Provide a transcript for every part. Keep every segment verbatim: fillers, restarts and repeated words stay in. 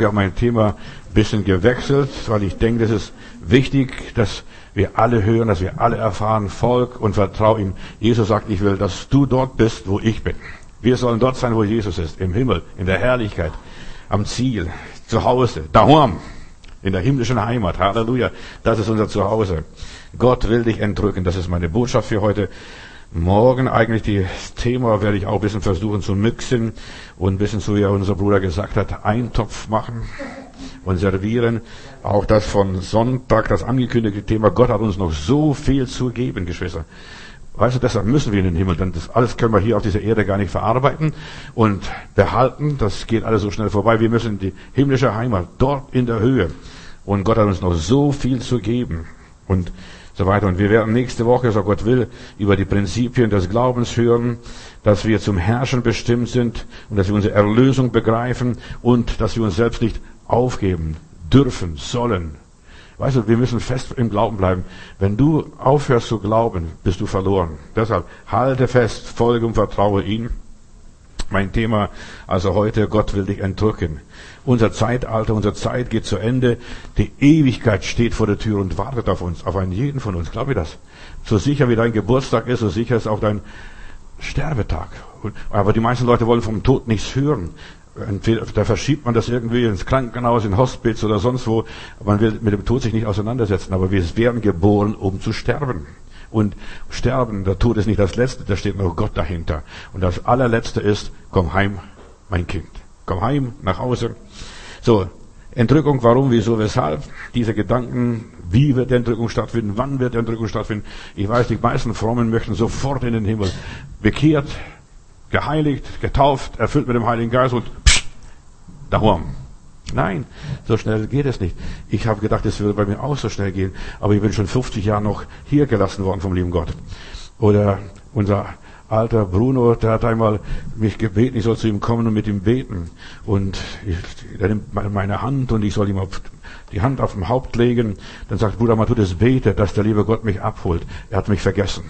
Woche habe mein Thema ein bisschen gewechselt, weil ich denke, das ist wichtig, dass wir alle hören, dass wir alle erfahren, Volk und Vertrau ihm. Jesus sagt, ich will, dass du dort bist, wo ich bin. Wir sollen dort sein, wo Jesus ist, im Himmel, in der Herrlichkeit, am Ziel, zu Hause, daheim, in der himmlischen Heimat. Halleluja, das ist unser Zuhause. Gott will dich entrücken, das ist meine Botschaft für heute. Morgen eigentlich das Thema werde ich auch ein bisschen versuchen zu mixen und ein bisschen, so wie unser Bruder gesagt hat, Eintopf machen und servieren. Auch das von Sonntag, das angekündigte Thema. Gott hat uns noch so viel zu geben, Geschwister. Weißt du, deshalb müssen wir in den Himmel, denn das alles können wir hier auf dieser Erde gar nicht verarbeiten und behalten. Das geht alles so schnell vorbei. Wir müssen in die himmlische Heimat, dort in der Höhe. Und Gott hat uns noch so viel zu geben. Und so weiter. Und wir werden nächste Woche, so Gott will, über die Prinzipien des Glaubens hören, dass wir zum Herrschen bestimmt sind und dass wir unsere Erlösung begreifen und dass wir uns selbst nicht aufgeben dürfen, sollen. Weißt du, wir müssen fest im Glauben bleiben. Wenn du aufhörst zu glauben, bist du verloren. Deshalb halte fest, folge und vertraue ihm. Mein Thema also heute, Gott will dich entrücken. Unser Zeitalter, unsere Zeit geht zu Ende. Die Ewigkeit steht vor der Tür und wartet auf uns, auf einen jeden von uns. Glaube ich das? So sicher wie dein Geburtstag ist, so sicher ist auch dein Sterbetag. Aber die meisten Leute wollen vom Tod nichts hören. Entweder, da verschiebt man das irgendwie ins Krankenhaus, in Hospiz oder sonst wo. Man will mit dem Tod sich nicht auseinandersetzen. Aber wir werden geboren, um zu sterben. Und sterben, der Tod ist nicht das Letzte, da steht noch Gott dahinter. Und das Allerletzte ist, komm heim, mein Kind. Komm heim, nach Hause. So, Entrückung, warum, wieso, weshalb? Diese Gedanken, wie wird die Entrückung stattfinden, wann wird die Entrückung stattfinden? Ich weiß, die meisten Frommen möchten sofort in den Himmel. Bekehrt, geheiligt, getauft, erfüllt mit dem Heiligen Geist und psch, daheim. Nein, so schnell geht es nicht. Ich habe gedacht, es würde bei mir auch so schnell gehen, aber ich bin schon fünfzig Jahre noch hier gelassen worden vom lieben Gott. Oder unser alter Bruno, der hat einmal mich gebeten, ich soll zu ihm kommen und mit ihm beten. Und ich, er nimmt meine Hand und ich soll ihm auf die Hand auf dem Haupt legen. Dann sagt Bruder Matthäus, bete, dass der liebe Gott mich abholt. Er hat mich vergessen.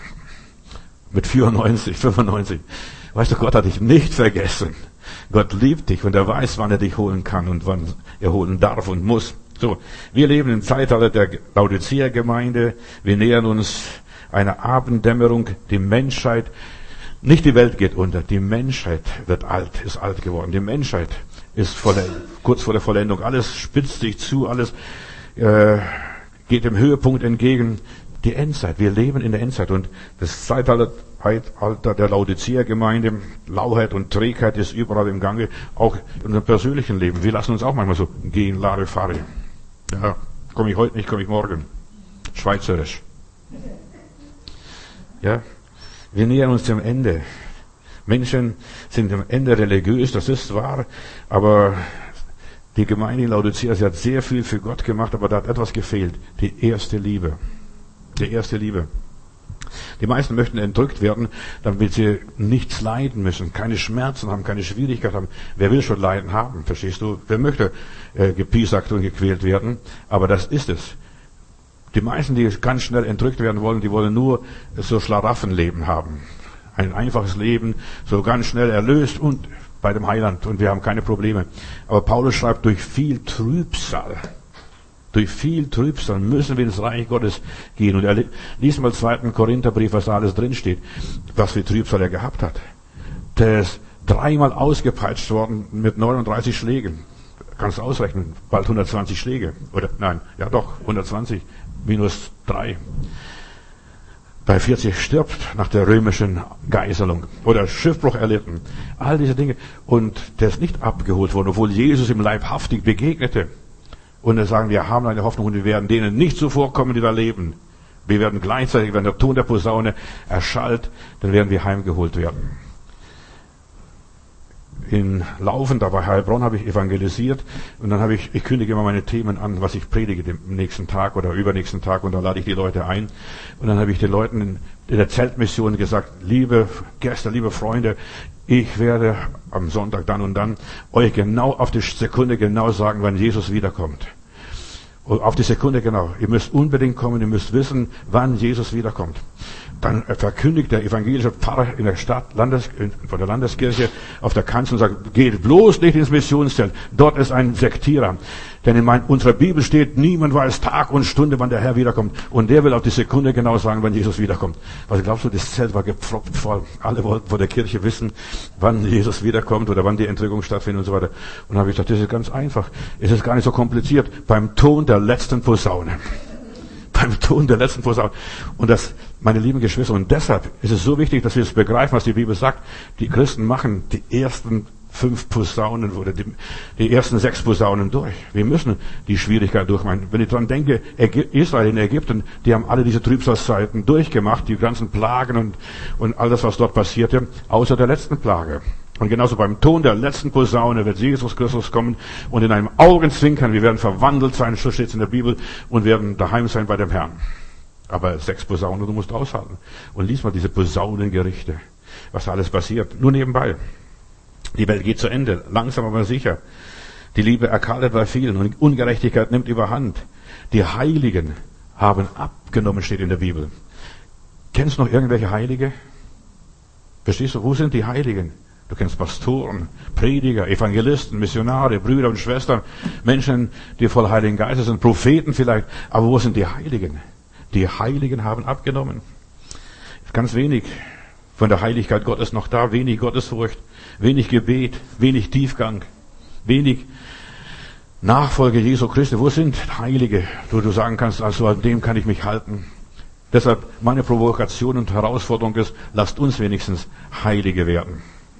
Mit vierundneunzig, fünfundneunzig. Weißt du, Gott hat dich nicht vergessen. Gott liebt dich und er weiß, wann er dich holen kann und wann er holen darf und muss. So, wir leben im Zeitalter der Laodicea-Gemeinde. Wir nähern uns einer Abenddämmerung. Die Menschheit, nicht die Welt geht unter, die Menschheit wird alt, ist alt geworden. Die Menschheit ist volle, kurz vor der Vollendung. Alles spitzt sich zu, alles äh, geht dem Höhepunkt entgegen. Die Endzeit, wir leben in der Endzeit und das Zeitalter Alter der Laodicea-Gemeinde, Lauheit und Trägheit ist überall im Gange, auch in unserem persönlichen Leben. Wir lassen uns auch manchmal so gehen, Lare, Fahre. Ja, komme ich heute nicht, komme ich morgen. Schweizerisch. Ja, wir nähern uns dem Ende. Menschen sind am Ende religiös, das ist wahr, aber die Gemeinde in Laodicea, sie hat sehr viel für Gott gemacht, aber da hat etwas gefehlt. Die erste Liebe. Die erste Liebe. Die meisten möchten entrückt werden, damit sie nichts leiden müssen, keine Schmerzen haben, keine Schwierigkeit haben. Wer will schon Leiden haben, verstehst du? Wer möchte äh, gepiesackt und gequält werden? Aber das ist es. Die meisten, die ganz schnell entrückt werden wollen, die wollen nur so Schlaraffenleben haben. Ein einfaches Leben, so ganz schnell erlöst und bei dem Heiland und wir haben keine Probleme. Aber Paulus schreibt, durch viel Trübsal, durch viel Trübsal müssen wir ins Reich Gottes gehen. Und er liest mal zweiten Korintherbrief, was da alles drinsteht, was für Trübsal er gehabt hat. Der ist dreimal ausgepeitscht worden mit neununddreißig Schlägen. Kannst du ausrechnen, bald hundertzwanzig Schläge. Oder, nein, ja doch, hundertzwanzig minus drei. Bei vierzig stirbt nach der römischen Geiselung. Oder Schiffbruch erlitten. All diese Dinge. Und der ist nicht abgeholt worden, obwohl Jesus ihm leibhaftig begegnete. Und er sagen, wir haben eine Hoffnung und wir werden denen nicht zuvorkommen, die da leben. Wir werden gleichzeitig, wenn der Ton der Posaune erschallt, dann werden wir heimgeholt werden. In Laufen, da bei Heilbronn, habe ich evangelisiert und dann habe ich, ich kündige immer meine Themen an, was ich predige den nächsten Tag oder übernächsten Tag und dann lade ich die Leute ein. Und dann habe ich den Leuten in, in der Zeltmission gesagt, liebe Gäste, liebe Freunde, ich werde am Sonntag dann und dann euch genau auf die Sekunde genau sagen, wann Jesus wiederkommt. Und auf die Sekunde genau. Ihr müsst unbedingt kommen, ihr müsst wissen, wann Jesus wiederkommt. dann verkündigt der evangelische Pfarrer in der Stadt, Landes, von der Landeskirche auf der Kanzel und sagt, geht bloß nicht ins Missionszelt. Dort ist ein Sektierer. Denn in mein, unserer Bibel steht, niemand weiß Tag und Stunde, wann der Herr wiederkommt. Und der will auf die Sekunde genau sagen, wann Jesus wiederkommt. Was glaubst du, das Zelt war gepfropft voll. Alle wollten vor der Kirche wissen, wann Jesus wiederkommt oder wann die Entrückung stattfindet und so weiter. Und dann habe ich gedacht, das ist ganz einfach. Es ist gar nicht so kompliziert. Beim Ton der letzten Posaune. Beim Ton der letzten Posaune. Und das, meine lieben Geschwister, und deshalb ist es so wichtig, dass wir es begreifen, was die Bibel sagt. Die Christen machen die ersten fünf Posaunen oder die, die ersten sechs Posaunen durch. Wir müssen die Schwierigkeit durchmachen. Wenn ich dran denke, Israel in Ägypten, die haben alle diese Trübsalzeiten durchgemacht, die ganzen Plagen und, und all das, was dort passierte, außer der letzten Plage. Und genauso beim Ton der letzten Posaune wird Jesus Christus kommen und in einem Augenzwinkern, wir werden verwandelt sein, so steht es in der Bibel, und werden daheim sein bei dem Herrn. Aber sechs Posaunen, du musst aushalten. Und lies mal diese Posaunengerichte, was da alles passiert. Nur nebenbei. Die Welt geht zu Ende, langsam aber sicher. Die Liebe erkaltet bei vielen und Ungerechtigkeit nimmt überhand. Die Heiligen haben abgenommen, steht in der Bibel. Kennst du noch irgendwelche Heilige? Verstehst du, wo sind die Heiligen? Du kennst Pastoren, Prediger, Evangelisten, Missionare, Brüder und Schwestern, Menschen, die voll Heiligen Geistes sind, Propheten vielleicht. Aber wo sind die Heiligen? Die Heiligen haben abgenommen. Ganz wenig von der Heiligkeit Gottes noch da, wenig Gottesfurcht, wenig Gebet, wenig Tiefgang, wenig Nachfolge Jesu Christi. Wo sind Heilige, wo du sagen kannst, also an dem kann ich mich halten? Deshalb meine Provokation und Herausforderung ist, lasst uns wenigstens Heilige werden.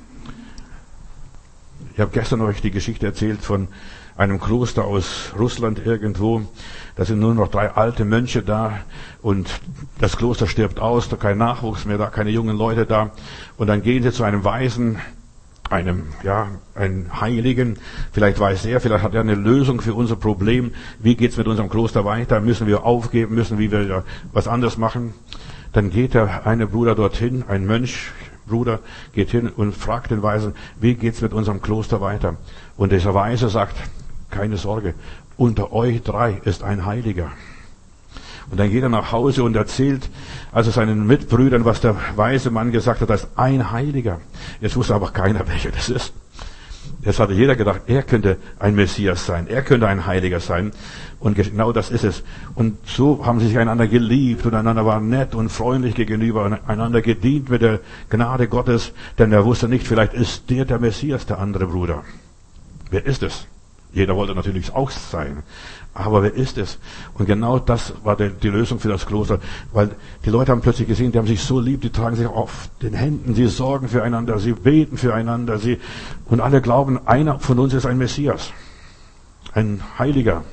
Ich habe gestern euch die Geschichte erzählt von einem Kloster aus Russland irgendwo. Da sind nur noch drei alte Mönche da und das Kloster stirbt aus, da kein Nachwuchs mehr da, keine jungen Leute da. Und dann gehen sie zu einem Weisen, einem, ja, einen Heiligen. Vielleicht weiß er, vielleicht hat er eine Lösung für unser Problem. Wie geht's mit unserem Kloster weiter? Müssen wir aufgeben? Müssen wir was anderes machen? Dann geht der eine Bruder dorthin, ein Mönch, Bruder geht hin und fragt den Weisen, wie geht's mit unserem Kloster weiter? Und dieser Weise sagt, keine Sorge, unter euch drei ist ein Heiliger. Und dann geht er nach Hause und erzählt also seinen Mitbrüdern, was der weise Mann gesagt hat, da ist ein Heiliger. Jetzt wusste aber keiner, welcher das ist. Jetzt hatte jeder gedacht, er könnte ein Messias sein, er könnte ein Heiliger sein. Und genau das ist es. Und so haben sie sich einander geliebt und einander waren nett und freundlich gegenüber und einander gedient mit der Gnade Gottes, denn er wusste nicht, vielleicht ist der der Messias, der andere Bruder. Wer ist es? Jeder wollte natürlich auch sein. Aber wer ist es? Und genau das war die, die Lösung für das Kloster, weil die Leute haben plötzlich gesehen, die haben sich so lieb, die tragen sich auf den Händen, sie sorgen füreinander, sie beten füreinander, sie, und alle glauben, einer von uns ist ein Messias, ein Heiliger.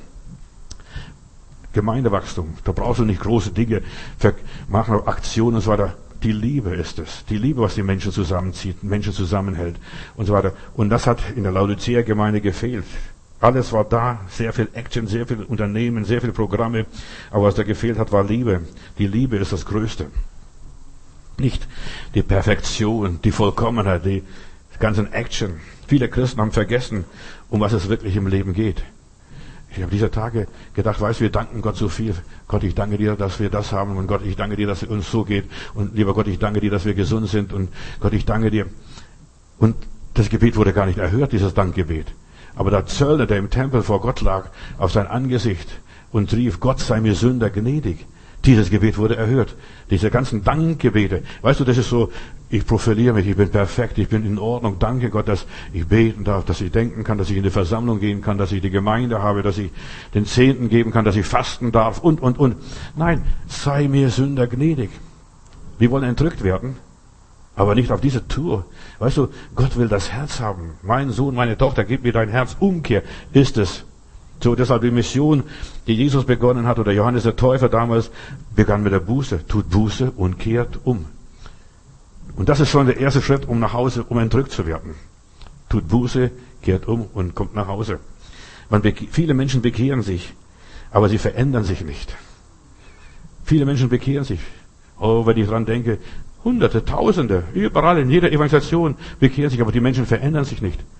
Gemeindewachstum, da brauchst du nicht große Dinge, machen Aktionen und so weiter. Die Liebe ist es, die Liebe, was die Menschen zusammenzieht, Menschen zusammenhält und so weiter. Und das hat in der Laodicea-Gemeinde gefehlt. Alles war da, sehr viel Action, sehr viel Unternehmen, sehr viele Programme. Aber was da gefehlt hat, war Liebe. Die Liebe ist das Größte. Nicht die Perfektion, die Vollkommenheit, die ganzen Action. Viele Christen haben vergessen, um was es wirklich im Leben geht. Ich habe dieser Tage gedacht, weißt du, wir danken Gott so viel. Gott, ich danke dir, dass wir das haben. Und Gott, ich danke dir, dass es uns so geht. Und lieber Gott, ich danke dir, dass wir gesund sind. Und Gott, ich danke dir. Und das Gebet wurde gar nicht erhört, dieses Dankgebet. Aber der Zöllner, der im Tempel vor Gott lag, auf sein Angesicht und rief, Gott sei mir Sünder gnädig. Dieses Gebet wurde erhört. Diese ganzen Dankgebete. Weißt du, das ist so, ich profiliere mich, ich bin perfekt, ich bin in Ordnung. Danke Gott, dass ich beten darf, dass ich denken kann, dass ich in die Versammlung gehen kann, dass ich die Gemeinde habe, dass ich den Zehnten geben kann, dass ich fasten darf und, und, und. Nein, sei mir Sünder gnädig. Wir wollen entrückt werden. Aber nicht auf diese Tour. Weißt du, Gott will das Herz haben. Mein Sohn, meine Tochter, gib mir dein Herz. Umkehr ist es. So, deshalb die Mission, die Jesus begonnen hat, oder Johannes der Täufer damals, begann mit der Buße. Tut Buße und kehrt um. Und das ist schon der erste Schritt, um nach Hause, um entrückt zu werden. Tut Buße, kehrt um und kommt nach Hause. Man beke- viele Menschen bekehren sich, aber sie verändern sich nicht. Viele Menschen bekehren sich. Oh, wenn ich dran denke, Hunderte, Tausende, überall in jeder Evangelisation bekehren sich, aber die Menschen verändern sich nicht.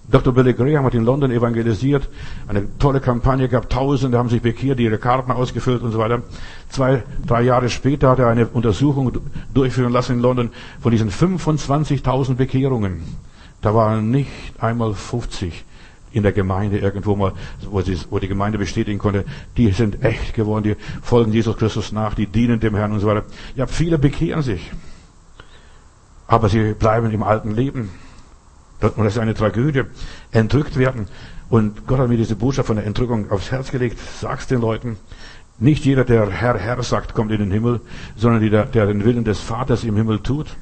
Doktor Billy Graham hat in London evangelisiert, eine tolle Kampagne gehabt, Tausende haben sich bekehrt, ihre Karten ausgefüllt und so weiter. Zwei, drei Jahre später hat er eine Untersuchung durchführen lassen in London von diesen fünfundzwanzigtausend Bekehrungen. Da waren nicht einmal fünfzig in der Gemeinde irgendwo mal, wo, sie, wo die Gemeinde bestätigen konnte, die sind echt geworden, die folgen Jesus Christus nach, die dienen dem Herrn und so weiter. Ja, viele bekehren sich, aber sie bleiben im alten Leben. Und das ist eine Tragödie. Entrückt werden. Und Gott hat mir diese Botschaft von der Entrückung aufs Herz gelegt. Sag's den Leuten. Nicht jeder, der Herr, Herr sagt, kommt in den Himmel, sondern jeder, der den Willen des Vaters im Himmel tut.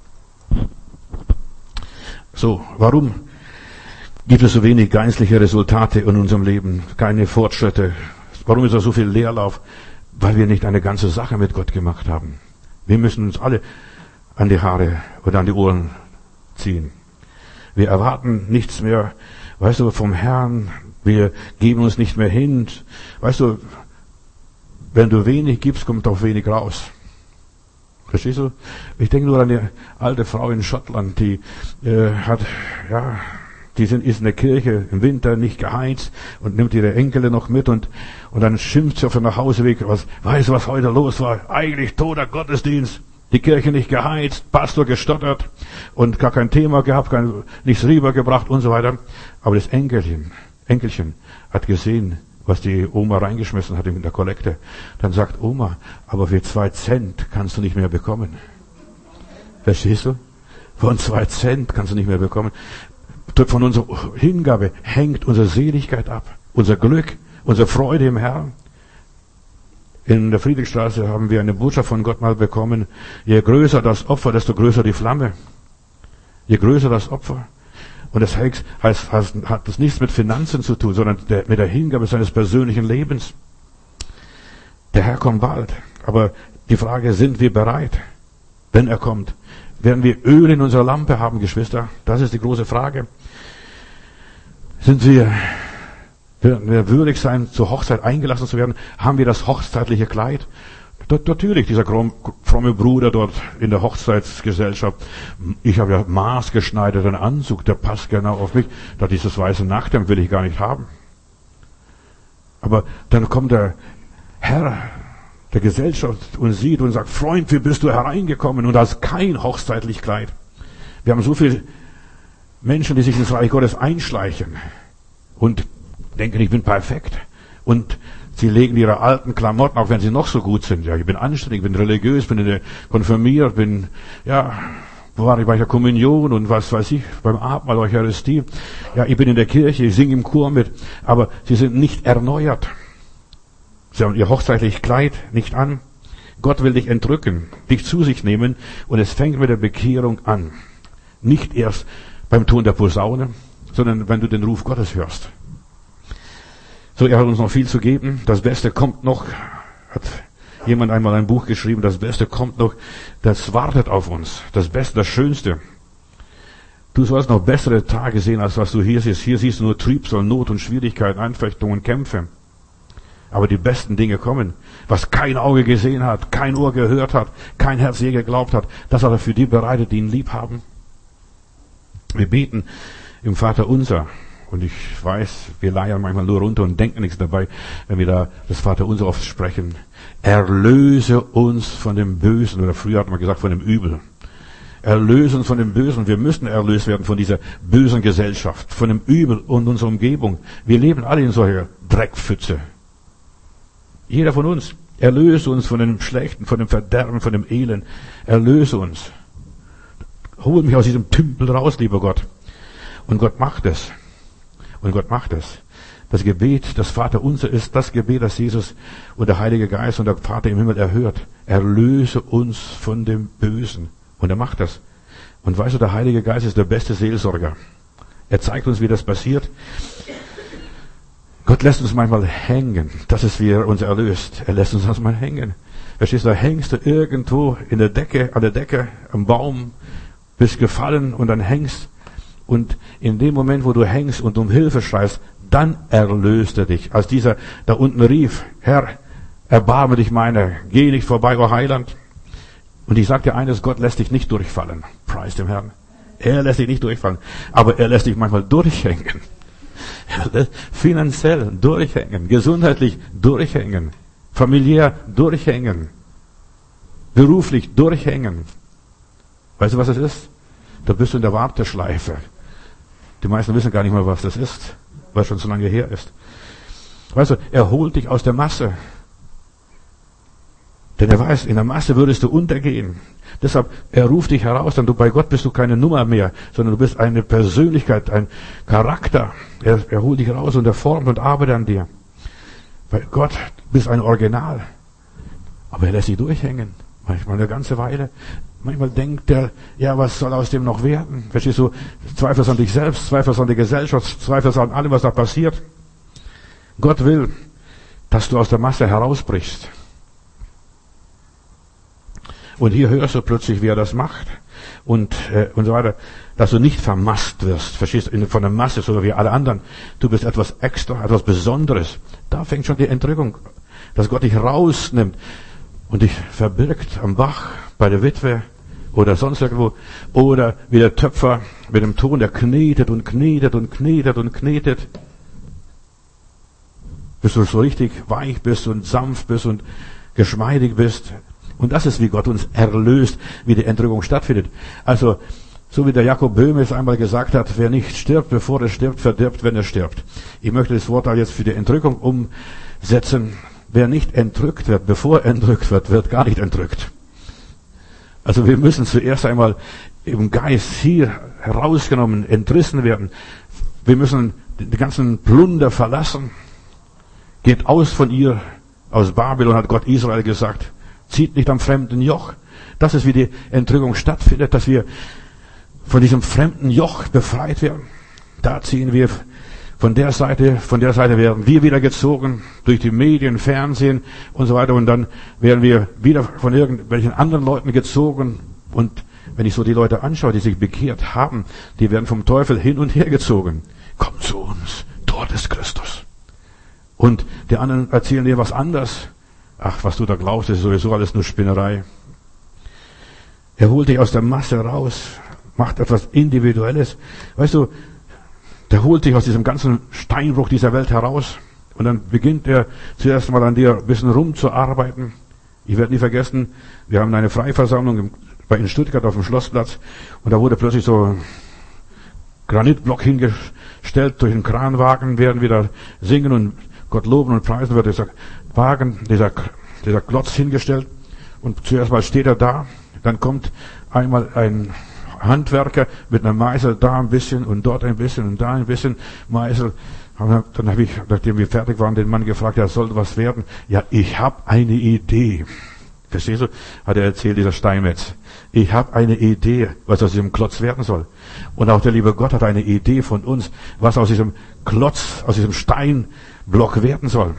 So, warum gibt es so wenig geistliche Resultate in unserem Leben? Keine Fortschritte. Warum ist da so viel Leerlauf? Weil wir nicht eine ganze Sache mit Gott gemacht haben. Wir müssen uns alle an die Haare oder an die Ohren ziehen. Wir erwarten nichts mehr, weißt du, vom Herrn. Wir geben uns nicht mehr hin. Weißt du, wenn du wenig gibst, kommt auch wenig raus. Verstehst du? Ich denke nur an eine alte Frau in Schottland, die äh, hat, ja, die sind, ist in der Kirche im Winter nicht geheizt und nimmt ihre Enkel noch mit und, und dann schimpft sie auf dem Nachhauseweg, was, weißt du, was heute los war? Eigentlich toter Gottesdienst. Die Kirche nicht geheizt, Pastor gestottert und gar kein Thema gehabt, kein, nichts rübergebracht und so weiter. Aber das Enkelchen, Enkelchen hat gesehen, was die Oma reingeschmissen hat in der Kollekte. Dann sagt Oma, aber für zwei Cent kannst du nicht mehr bekommen. Verstehst du? Von zwei Cent kannst du nicht mehr bekommen. Von unserer Hingabe hängt unsere Seligkeit ab, unser Glück, unsere Freude im Herrn. In der Friedrichstraße haben wir eine Botschaft von Gott mal bekommen. Je größer das Opfer, desto größer die Flamme. Je größer das Opfer. Und das heißt, heißt, hat das nichts mit Finanzen zu tun, sondern der, mit der Hingabe seines persönlichen Lebens. Der Herr kommt bald. Aber die Frage, sind wir bereit, wenn er kommt? Werden wir Öl in unserer Lampe haben, Geschwister? Das ist die große Frage. Sind wir Werden wir würdig sein, zur Hochzeit eingelassen zu werden? Haben wir das hochzeitliche Kleid? Natürlich, dieser fromme Bruder dort in der Hochzeitsgesellschaft. Ich habe ja maßgeschneiderten Anzug, der passt genau auf mich. Da dieses weiße Nachthemd will ich gar nicht haben. Aber dann kommt der Herr der Gesellschaft und sieht und sagt, Freund, wie bist du hereingekommen? Und da ist kein hochzeitlich Kleid. Wir haben so viele Menschen, die sich ins Reich Gottes einschleichen und denken, ich bin perfekt. Und sie legen ihre alten Klamotten, auch wenn sie noch so gut sind. Ja, ich bin anständig, bin religiös, bin konfirmiert, bin, ja, wo war ich bei der Kommunion und was weiß ich, beim Abendmahl, Eucharistie. Ja, ich bin in der Kirche, ich singe im Chor mit, aber sie sind nicht erneuert. Sie haben ihr hochzeitliches Kleid nicht an. Gott will dich entrücken, dich zu sich nehmen und es fängt mit der Bekehrung an. Nicht erst beim Ton der Posaune, sondern wenn du den Ruf Gottes hörst. So, er hat uns noch viel zu geben. Das Beste kommt noch. Hat jemand einmal ein Buch geschrieben, das Beste kommt noch. Das wartet auf uns. Das Beste, das Schönste. Du sollst noch bessere Tage sehen, als was du hier siehst. Hier siehst du nur Trübsal, Not und Schwierigkeiten, Anfechtungen, Kämpfe. Aber die besten Dinge kommen. Was kein Auge gesehen hat, kein Ohr gehört hat, kein Herz je geglaubt hat, das hat er für die bereitet, die ihn lieb haben. Wir beten im Vater unser. Und ich weiß, wir leiern manchmal nur runter und denken nichts dabei, wenn wir da das Vaterunser oft sprechen. Erlöse uns von dem Bösen, oder früher hat man gesagt, von dem Übel. Erlöse uns von dem Bösen. Wir müssen erlöst werden von dieser bösen Gesellschaft, von dem Übel und unserer Umgebung. Wir leben alle in solcher Dreckpfütze. Jeder von uns. Erlöse uns von dem Schlechten, von dem Verderben, von dem Elend. Erlöse uns. Hol mich aus diesem Tümpel raus, lieber Gott. Und Gott macht es. Und Gott macht es. Das Gebet, das Vaterunser ist das Gebet, das Jesus und der Heilige Geist und der Vater im Himmel erhört. Erlöse uns von dem Bösen. Und er macht das. Und weißt du, der Heilige Geist ist der beste Seelsorger. Er zeigt uns, wie das passiert. Gott lässt uns manchmal hängen. Das ist, wie er uns erlöst. Er lässt uns manchmal hängen. Verstehst du, da hängst du irgendwo in der Decke, an der Decke, am Baum, bist gefallen und dann hängst. Und in dem Moment, wo du hängst und um Hilfe schreist, dann erlöst er dich. Als dieser da unten rief, Herr, erbarme dich meiner, geh nicht vorbei, o Heiland. Und ich sag dir eines, Gott lässt dich nicht durchfallen. Preis dem Herrn. Er lässt dich nicht durchfallen, aber er lässt dich manchmal durchhängen. Er lässt finanziell durchhängen, gesundheitlich durchhängen, familiär durchhängen, beruflich durchhängen. Weißt du, was es ist? Da bist du in der Warteschleife. Die meisten wissen gar nicht mal, was das ist, weil es schon so lange her ist. Weißt du, er holt dich aus der Masse. Denn er weiß, in der Masse würdest du untergehen. Deshalb, er ruft dich heraus, denn du bei Gott bist du keine Nummer mehr, sondern du bist eine Persönlichkeit, ein Charakter. Er, er holt dich raus und er formt und arbeitet an dir. Bei Gott bist ein Original. Aber er lässt dich durchhängen. Manchmal eine ganze Weile. Manchmal denkt er, ja, was soll aus dem noch werden? Verstehst du? Zweifelst an dich selbst, zweifelst an die Gesellschaft, zweifelst an allem, was da passiert. Gott will, dass du aus der Masse herausbrichst. Und hier hörst du plötzlich, wie er das macht. Und, äh, und so weiter. Dass du nicht vermasst wirst. Verstehst du? Von der Masse, so wie alle anderen. Du bist etwas extra, etwas Besonderes. Da fängt schon die Entrückung. Dass Gott dich rausnimmt und dich verbirgt am Bach bei der Witwe oder sonst irgendwo. Oder wie der Töpfer mit dem Ton, der knetet und knetet und knetet und knetet. Bis du so richtig weich bist und sanft bist und geschmeidig bist. Und das ist, wie Gott uns erlöst, wie die Entrückung stattfindet. Also, so wie der Jakob Böhme es einmal gesagt hat, wer nicht stirbt, bevor er stirbt, verdirbt, wenn er stirbt. Ich möchte das Wort jetzt für die Entrückung umsetzen. Wer nicht entrückt wird, bevor er entrückt wird, wird gar nicht entrückt. Also wir müssen zuerst einmal im Geist hier herausgenommen, entrissen werden. Wir müssen den ganzen Plunder verlassen. Geht aus von ihr. Aus Babylon hat Gott Israel gesagt. Zieht nicht am fremden Joch. Das ist, wie die Entrückung stattfindet, dass wir von diesem fremden Joch befreit werden. Da ziehen wir von der Seite, von der Seite werden wir wieder gezogen durch die Medien, Fernsehen und so weiter. Und dann werden wir wieder von irgendwelchen anderen Leuten gezogen. Und wenn ich so die Leute anschaue, die sich bekehrt haben, die werden vom Teufel hin und her gezogen. Komm zu uns, dort ist Christus. Und die anderen erzählen dir was anderes. Ach, was du da glaubst, ist sowieso alles nur Spinnerei. Er holt dich aus der Masse raus, macht etwas Individuelles. Weißt du, der holt dich aus diesem ganzen Steinbruch dieser Welt heraus. Und dann beginnt er zuerst mal an dir ein bisschen rumzuarbeiten. Ich werde nie vergessen, wir haben eine Freiversammlung in Stuttgart auf dem Schlossplatz. Und da wurde plötzlich so ein Granitblock hingestellt. Durch den Kranwagen werden wir da singen und Gott loben und preisen, wird dieser Wagen, dieser, dieser Klotz hingestellt. Und zuerst mal steht er da. Dann kommt einmal ein Handwerker mit einer Meißel, da ein bisschen und dort ein bisschen und da ein bisschen Meißel. Dann habe ich, nachdem wir fertig waren, den Mann gefragt, ja, soll was werden? Ja, ich habe eine Idee. Verstehst du? Hat er erzählt, dieser Steinmetz. Ich habe eine Idee, was aus diesem Klotz werden soll. Und auch der liebe Gott hat eine Idee von uns, was aus diesem Klotz, aus diesem Steinblock werden soll.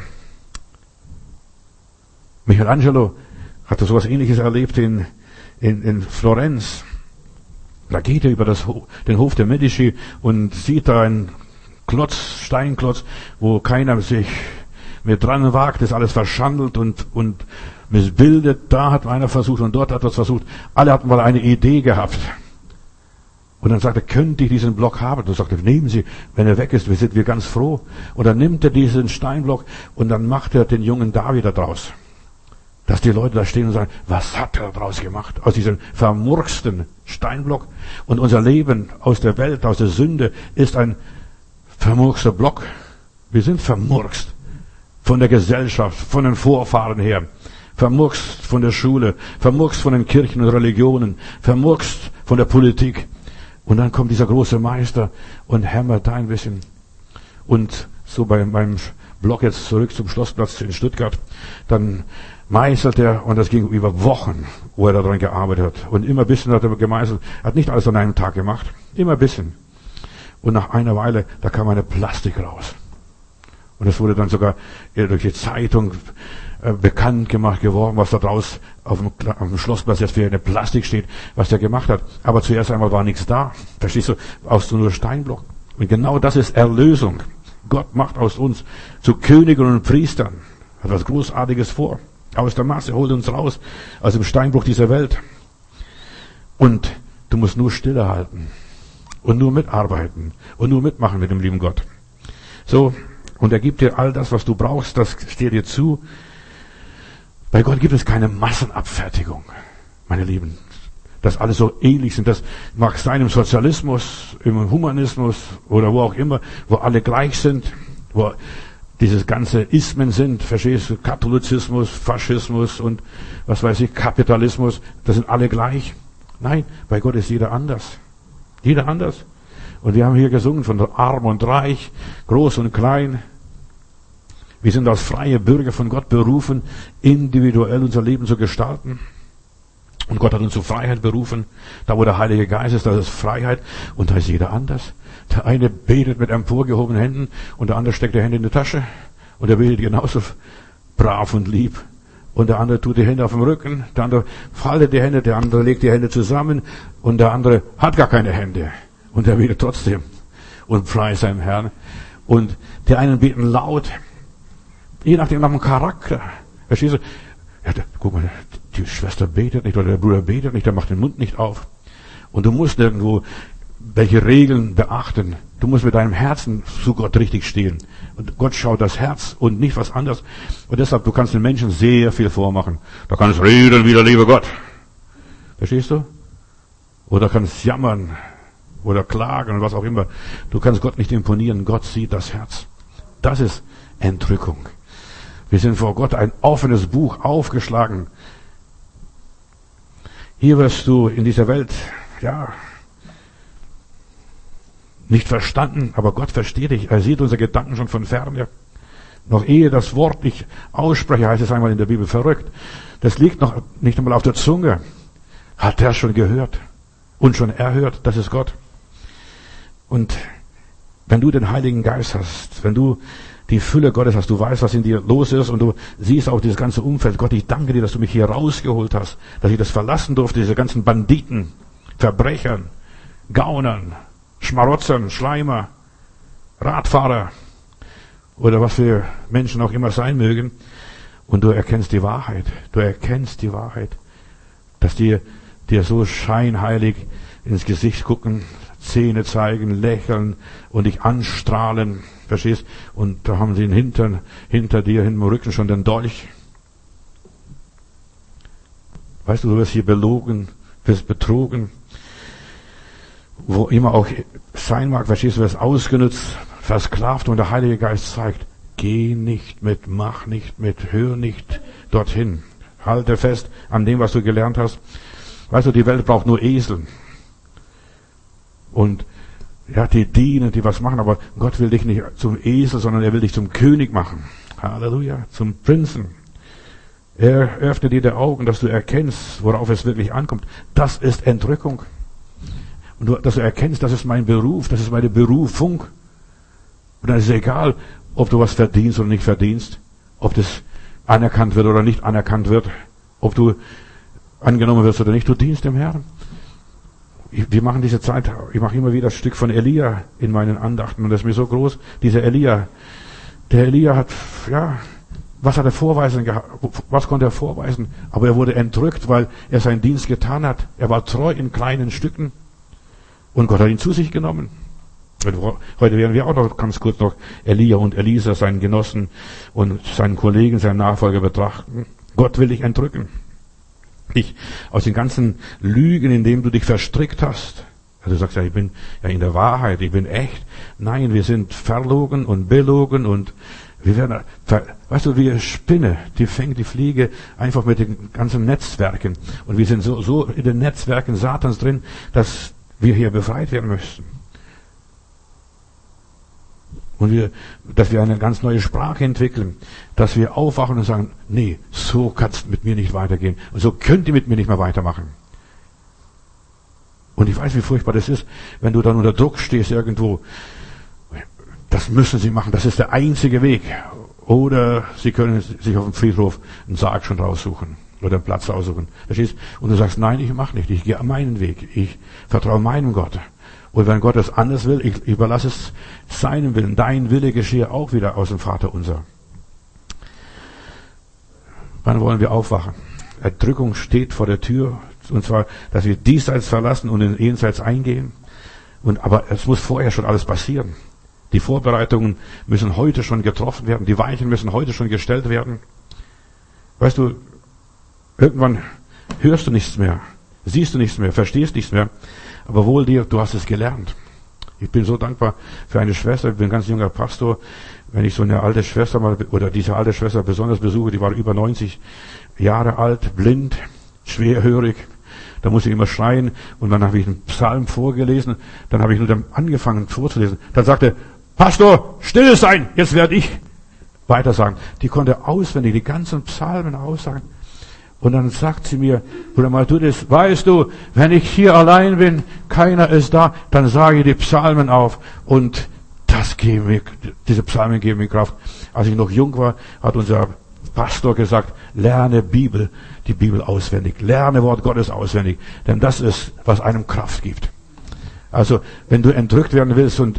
Michelangelo hatte sowas Ähnliches erlebt in, in, in Florenz. Da geht er über das, den Hof der Medici und sieht da einen Klotz, Steinklotz, wo keiner sich mehr dran wagt, ist alles verschandelt und, und missbildet. Da hat einer versucht und dort hat er es versucht. Alle hatten mal eine Idee gehabt. Und dann sagt er, könnte ich diesen Block haben? Und dann sagt er, nehmen Sie, wenn er weg ist, sind wir ganz froh. Und dann nimmt er diesen Steinblock und dann macht er den jungen David da draus. Dass die Leute da stehen und sagen, was hat er daraus gemacht? Aus diesem vermurksten Steinblock. Und unser Leben aus der Welt, aus der Sünde, ist ein vermurkster Block. Wir sind vermurkst. Von der Gesellschaft, von den Vorfahren her. Vermurkst von der Schule. Vermurkst von den Kirchen und Religionen. Vermurkst von der Politik. Und dann kommt dieser große Meister und hämmert da ein bisschen. Und so bei meinem Block jetzt zurück zum Schlossplatz in Stuttgart, dann meißelt er, und das ging über Wochen, wo er daran gearbeitet hat. Und immer ein bisschen hat er gemeißelt, hat nicht alles an einem Tag gemacht, immer ein bisschen. Und nach einer Weile, da kam eine Plastik raus. Und es wurde dann sogar durch die Zeitung äh, bekannt gemacht geworden, was da draus auf dem, auf dem Schlossplatz jetzt für eine Plastik steht, was der gemacht hat. Aber zuerst einmal war nichts da. Verstehst du? Aus nur Steinblock. Und genau das ist Erlösung. Gott macht aus uns zu Königen und Priestern. Hat was Großartiges vor. Aus der Masse, holt uns raus, aus dem Steinbruch dieser Welt. Und du musst nur stille halten. und nur mitarbeiten und nur mitmachen mit dem lieben Gott. So, und er gibt dir all das, was du brauchst, das steht dir zu. Bei Gott gibt es keine Massenabfertigung, meine Lieben. Dass alle so ähnlich sind, das mag sein im Sozialismus, im Humanismus oder wo auch immer, wo alle gleich sind, wo dieses ganze Ismen sind, verstehst du, Katholizismus, Faschismus und was weiß ich, Kapitalismus, das sind alle gleich. Nein, bei Gott ist jeder anders. Jeder anders. Und wir haben hier gesungen von arm und reich, groß und klein. Wir sind als freie Bürger von Gott berufen, individuell unser Leben zu gestalten. Und Gott hat uns zur Freiheit berufen. Da, wo der Heilige Geist ist, da ist Freiheit. Und da ist jeder anders. Der eine betet mit emporgehobenen Händen und der andere steckt die Hände in die Tasche. Und er betet genauso brav und lieb. Und der andere tut die Hände auf dem Rücken. Der andere faltet die Hände, der andere legt die Hände zusammen. Und der andere hat gar keine Hände. Und er betet trotzdem. Und preist seinem Herrn. Und die einen beten laut. Je nachdem nach dem Charakter. Verstehst du? Ja, der, guck mal, die Schwester betet nicht oder der Bruder betet nicht, der macht den Mund nicht auf. Und du musst irgendwo welche Regeln beachten. Du musst mit deinem Herzen zu Gott richtig stehen. Und Gott schaut das Herz und nicht was anderes. Und deshalb, du kannst den Menschen sehr viel vormachen. Da kannst reden wie der liebe Gott. Verstehst du? Oder kannst jammern oder klagen und was auch immer. Du kannst Gott nicht imponieren. Gott sieht das Herz. Das ist Entrückung. Wir sind vor Gott ein offenes Buch aufgeschlagen. Hier wirst du in dieser Welt, ja, nicht verstanden, aber Gott versteht dich. Er sieht unsere Gedanken schon von ferne. Noch ehe das Wort ich ausspreche, heißt es einmal in der Bibel, verrückt. Das liegt noch nicht einmal auf der Zunge. Hat er schon gehört und schon erhört, das ist Gott. Und wenn du den Heiligen Geist hast, wenn du die Fülle Gottes hast, du weißt, was in dir los ist und du siehst auch dieses ganze Umfeld. Gott, ich danke dir, dass du mich hier rausgeholt hast, dass ich das verlassen durfte, diese ganzen Banditen, Verbrechern, Gaunern, Schmarotzern, Schleimer, Radfahrer oder was für Menschen auch immer sein mögen. Und du erkennst die Wahrheit. Du erkennst die Wahrheit, dass die dir so scheinheilig ins Gesicht gucken, Zähne zeigen, lächeln und dich anstrahlen. Verstehst? Und da haben sie hinter, hinter dir, hinter dem Rücken schon den Dolch. Weißt du, du wirst hier belogen, wirst betrogen. Wo immer auch sein mag, verstehst du, wirst ausgenutzt, versklavt und der Heilige Geist zeigt, geh nicht mit, mach nicht mit, hör nicht dorthin. Halte fest an dem, was du gelernt hast. Weißt du, die Welt braucht nur Esel. Und ja, die dienen, die was machen, aber Gott will dich nicht zum Esel, sondern er will dich zum König machen. Halleluja, zum Prinzen. Er öffnet dir die Augen, dass du erkennst, worauf es wirklich ankommt. Das ist Entrückung. Und du, dass du erkennst, das ist mein Beruf, das ist meine Berufung. Und dann ist es egal, ob du was verdienst oder nicht verdienst, ob das anerkannt wird oder nicht anerkannt wird, ob du angenommen wirst oder nicht, du dienst dem Herrn. Wir machen diese Zeit, ich mache immer wieder ein Stück von Elia in meinen Andachten und das ist mir so groß, dieser Elia. Der Elia hat, ja, was hat er vorweisen gehabt, was konnte er vorweisen? Aber er wurde entrückt, weil er seinen Dienst getan hat. Er war treu in kleinen Stücken und Gott hat ihn zu sich genommen. Heute werden wir auch noch ganz kurz noch Elia und Elisa, seinen Genossen und seinen Kollegen, seinen Nachfolger betrachten. Gott will dich entrücken. Dich aus den ganzen Lügen, in denen du dich verstrickt hast. Also du sagst ja, ich bin ja in der Wahrheit, ich bin echt. Nein, wir sind verlogen und belogen und wir werden, weißt du, wie eine Spinne, die fängt die Fliege einfach mit den ganzen Netzwerken. Und wir sind so, so in den Netzwerken Satans drin, dass wir hier befreit werden müssen. Und wir, dass wir eine ganz neue Sprache entwickeln, dass wir aufwachen und sagen, nee, so kann's mit mir nicht weitergehen. Und so könnt ihr mit mir nicht mehr weitermachen. Und ich weiß, wie furchtbar das ist, wenn du dann unter Druck stehst irgendwo. Das müssen sie machen, das ist der einzige Weg. Oder sie können sich auf dem Friedhof einen Sarg schon raussuchen oder einen Platz raussuchen. Verstehst? Und du sagst, nein, ich mache nicht, ich gehe meinen Weg, ich vertraue meinem Gott. Und wenn Gott es anders will, ich überlasse es seinem Willen. Dein Wille geschehe auch wieder aus dem Vater unser. Wann wollen wir aufwachen? Erdrückung steht vor der Tür. Und zwar, dass wir diesseits verlassen und in jenseits eingehen. Und, aber es muss vorher schon alles passieren. Die Vorbereitungen müssen heute schon getroffen werden. Die Weichen müssen heute schon gestellt werden. Weißt du, irgendwann hörst du nichts mehr, siehst du nichts mehr, verstehst nichts mehr. Aber wohl dir, du hast es gelernt. Ich bin so dankbar für eine Schwester. Ich bin ein ganz junger Pastor. Wenn ich so eine alte Schwester mal, oder diese alte Schwester besonders besuche, die war über neunzig Jahre alt, blind, schwerhörig. Da musste ich immer schreien. Und dann habe ich einen Psalm vorgelesen. Dann habe ich nur dann angefangen vorzulesen. Dann sagte, Pastor, still sein, jetzt werde ich weiter sagen. Die konnte auswendig die ganzen Psalmen aussagen. Und dann sagt sie mir, Bruder Matthäus, weißt du, wenn ich hier allein bin, keiner ist da, dann sage ich die Psalmen auf. Und das geben mir, diese Psalmen geben mir Kraft. Als ich noch jung war, hat unser Pastor gesagt, lerne Bibel, die Bibel auswendig. Lerne Wort Gottes auswendig. Denn das ist, was einem Kraft gibt. Also, wenn du entrückt werden willst und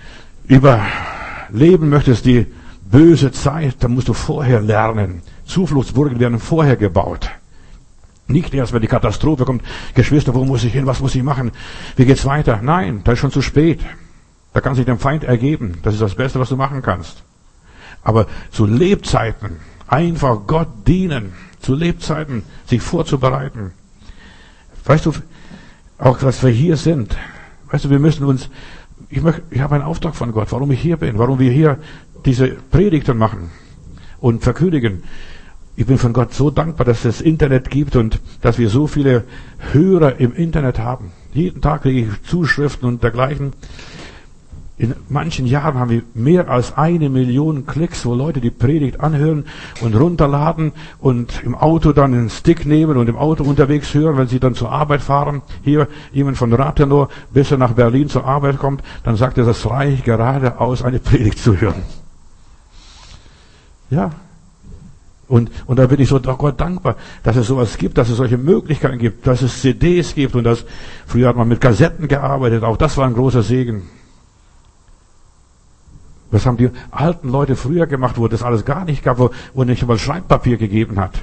überleben möchtest, die böse Zeit, dann musst du vorher lernen. Zufluchtsburgen werden vorher gebaut. Nicht erst, wenn die Katastrophe kommt, Geschwister, wo muss ich hin, was muss ich machen, wie geht's weiter? Nein, da ist schon zu spät. Da kann sich dem Feind ergeben. Das ist das Beste, was du machen kannst. Aber zu Lebzeiten, einfach Gott dienen, zu Lebzeiten sich vorzubereiten. Weißt du, auch dass wir hier sind, weißt du, wir müssen uns, ich möchte, ich habe einen Auftrag von Gott, warum ich hier bin, warum wir hier diese Predigten machen und verkündigen. Ich bin von Gott so dankbar, dass es Internet gibt und dass wir so viele Hörer im Internet haben. Jeden Tag kriege ich Zuschriften und dergleichen. In manchen Jahren haben wir mehr als eine Million Klicks, wo Leute die Predigt anhören und runterladen und im Auto dann einen Stick nehmen und im Auto unterwegs hören, wenn sie dann zur Arbeit fahren. Hier jemand von Rathenow, bis er nach Berlin zur Arbeit kommt, dann sagt er, das reicht geradeaus, eine Predigt zu hören. Ja. Und, und da bin ich so Gott dankbar, dass es sowas gibt, dass es solche Möglichkeiten gibt, dass es C Ds gibt und dass, früher hat man mit Kassetten gearbeitet, auch das war ein großer Segen. Was haben die alten Leute früher gemacht, wo das alles gar nicht gab, wo, wo nicht mal Schreibpapier gegeben hat.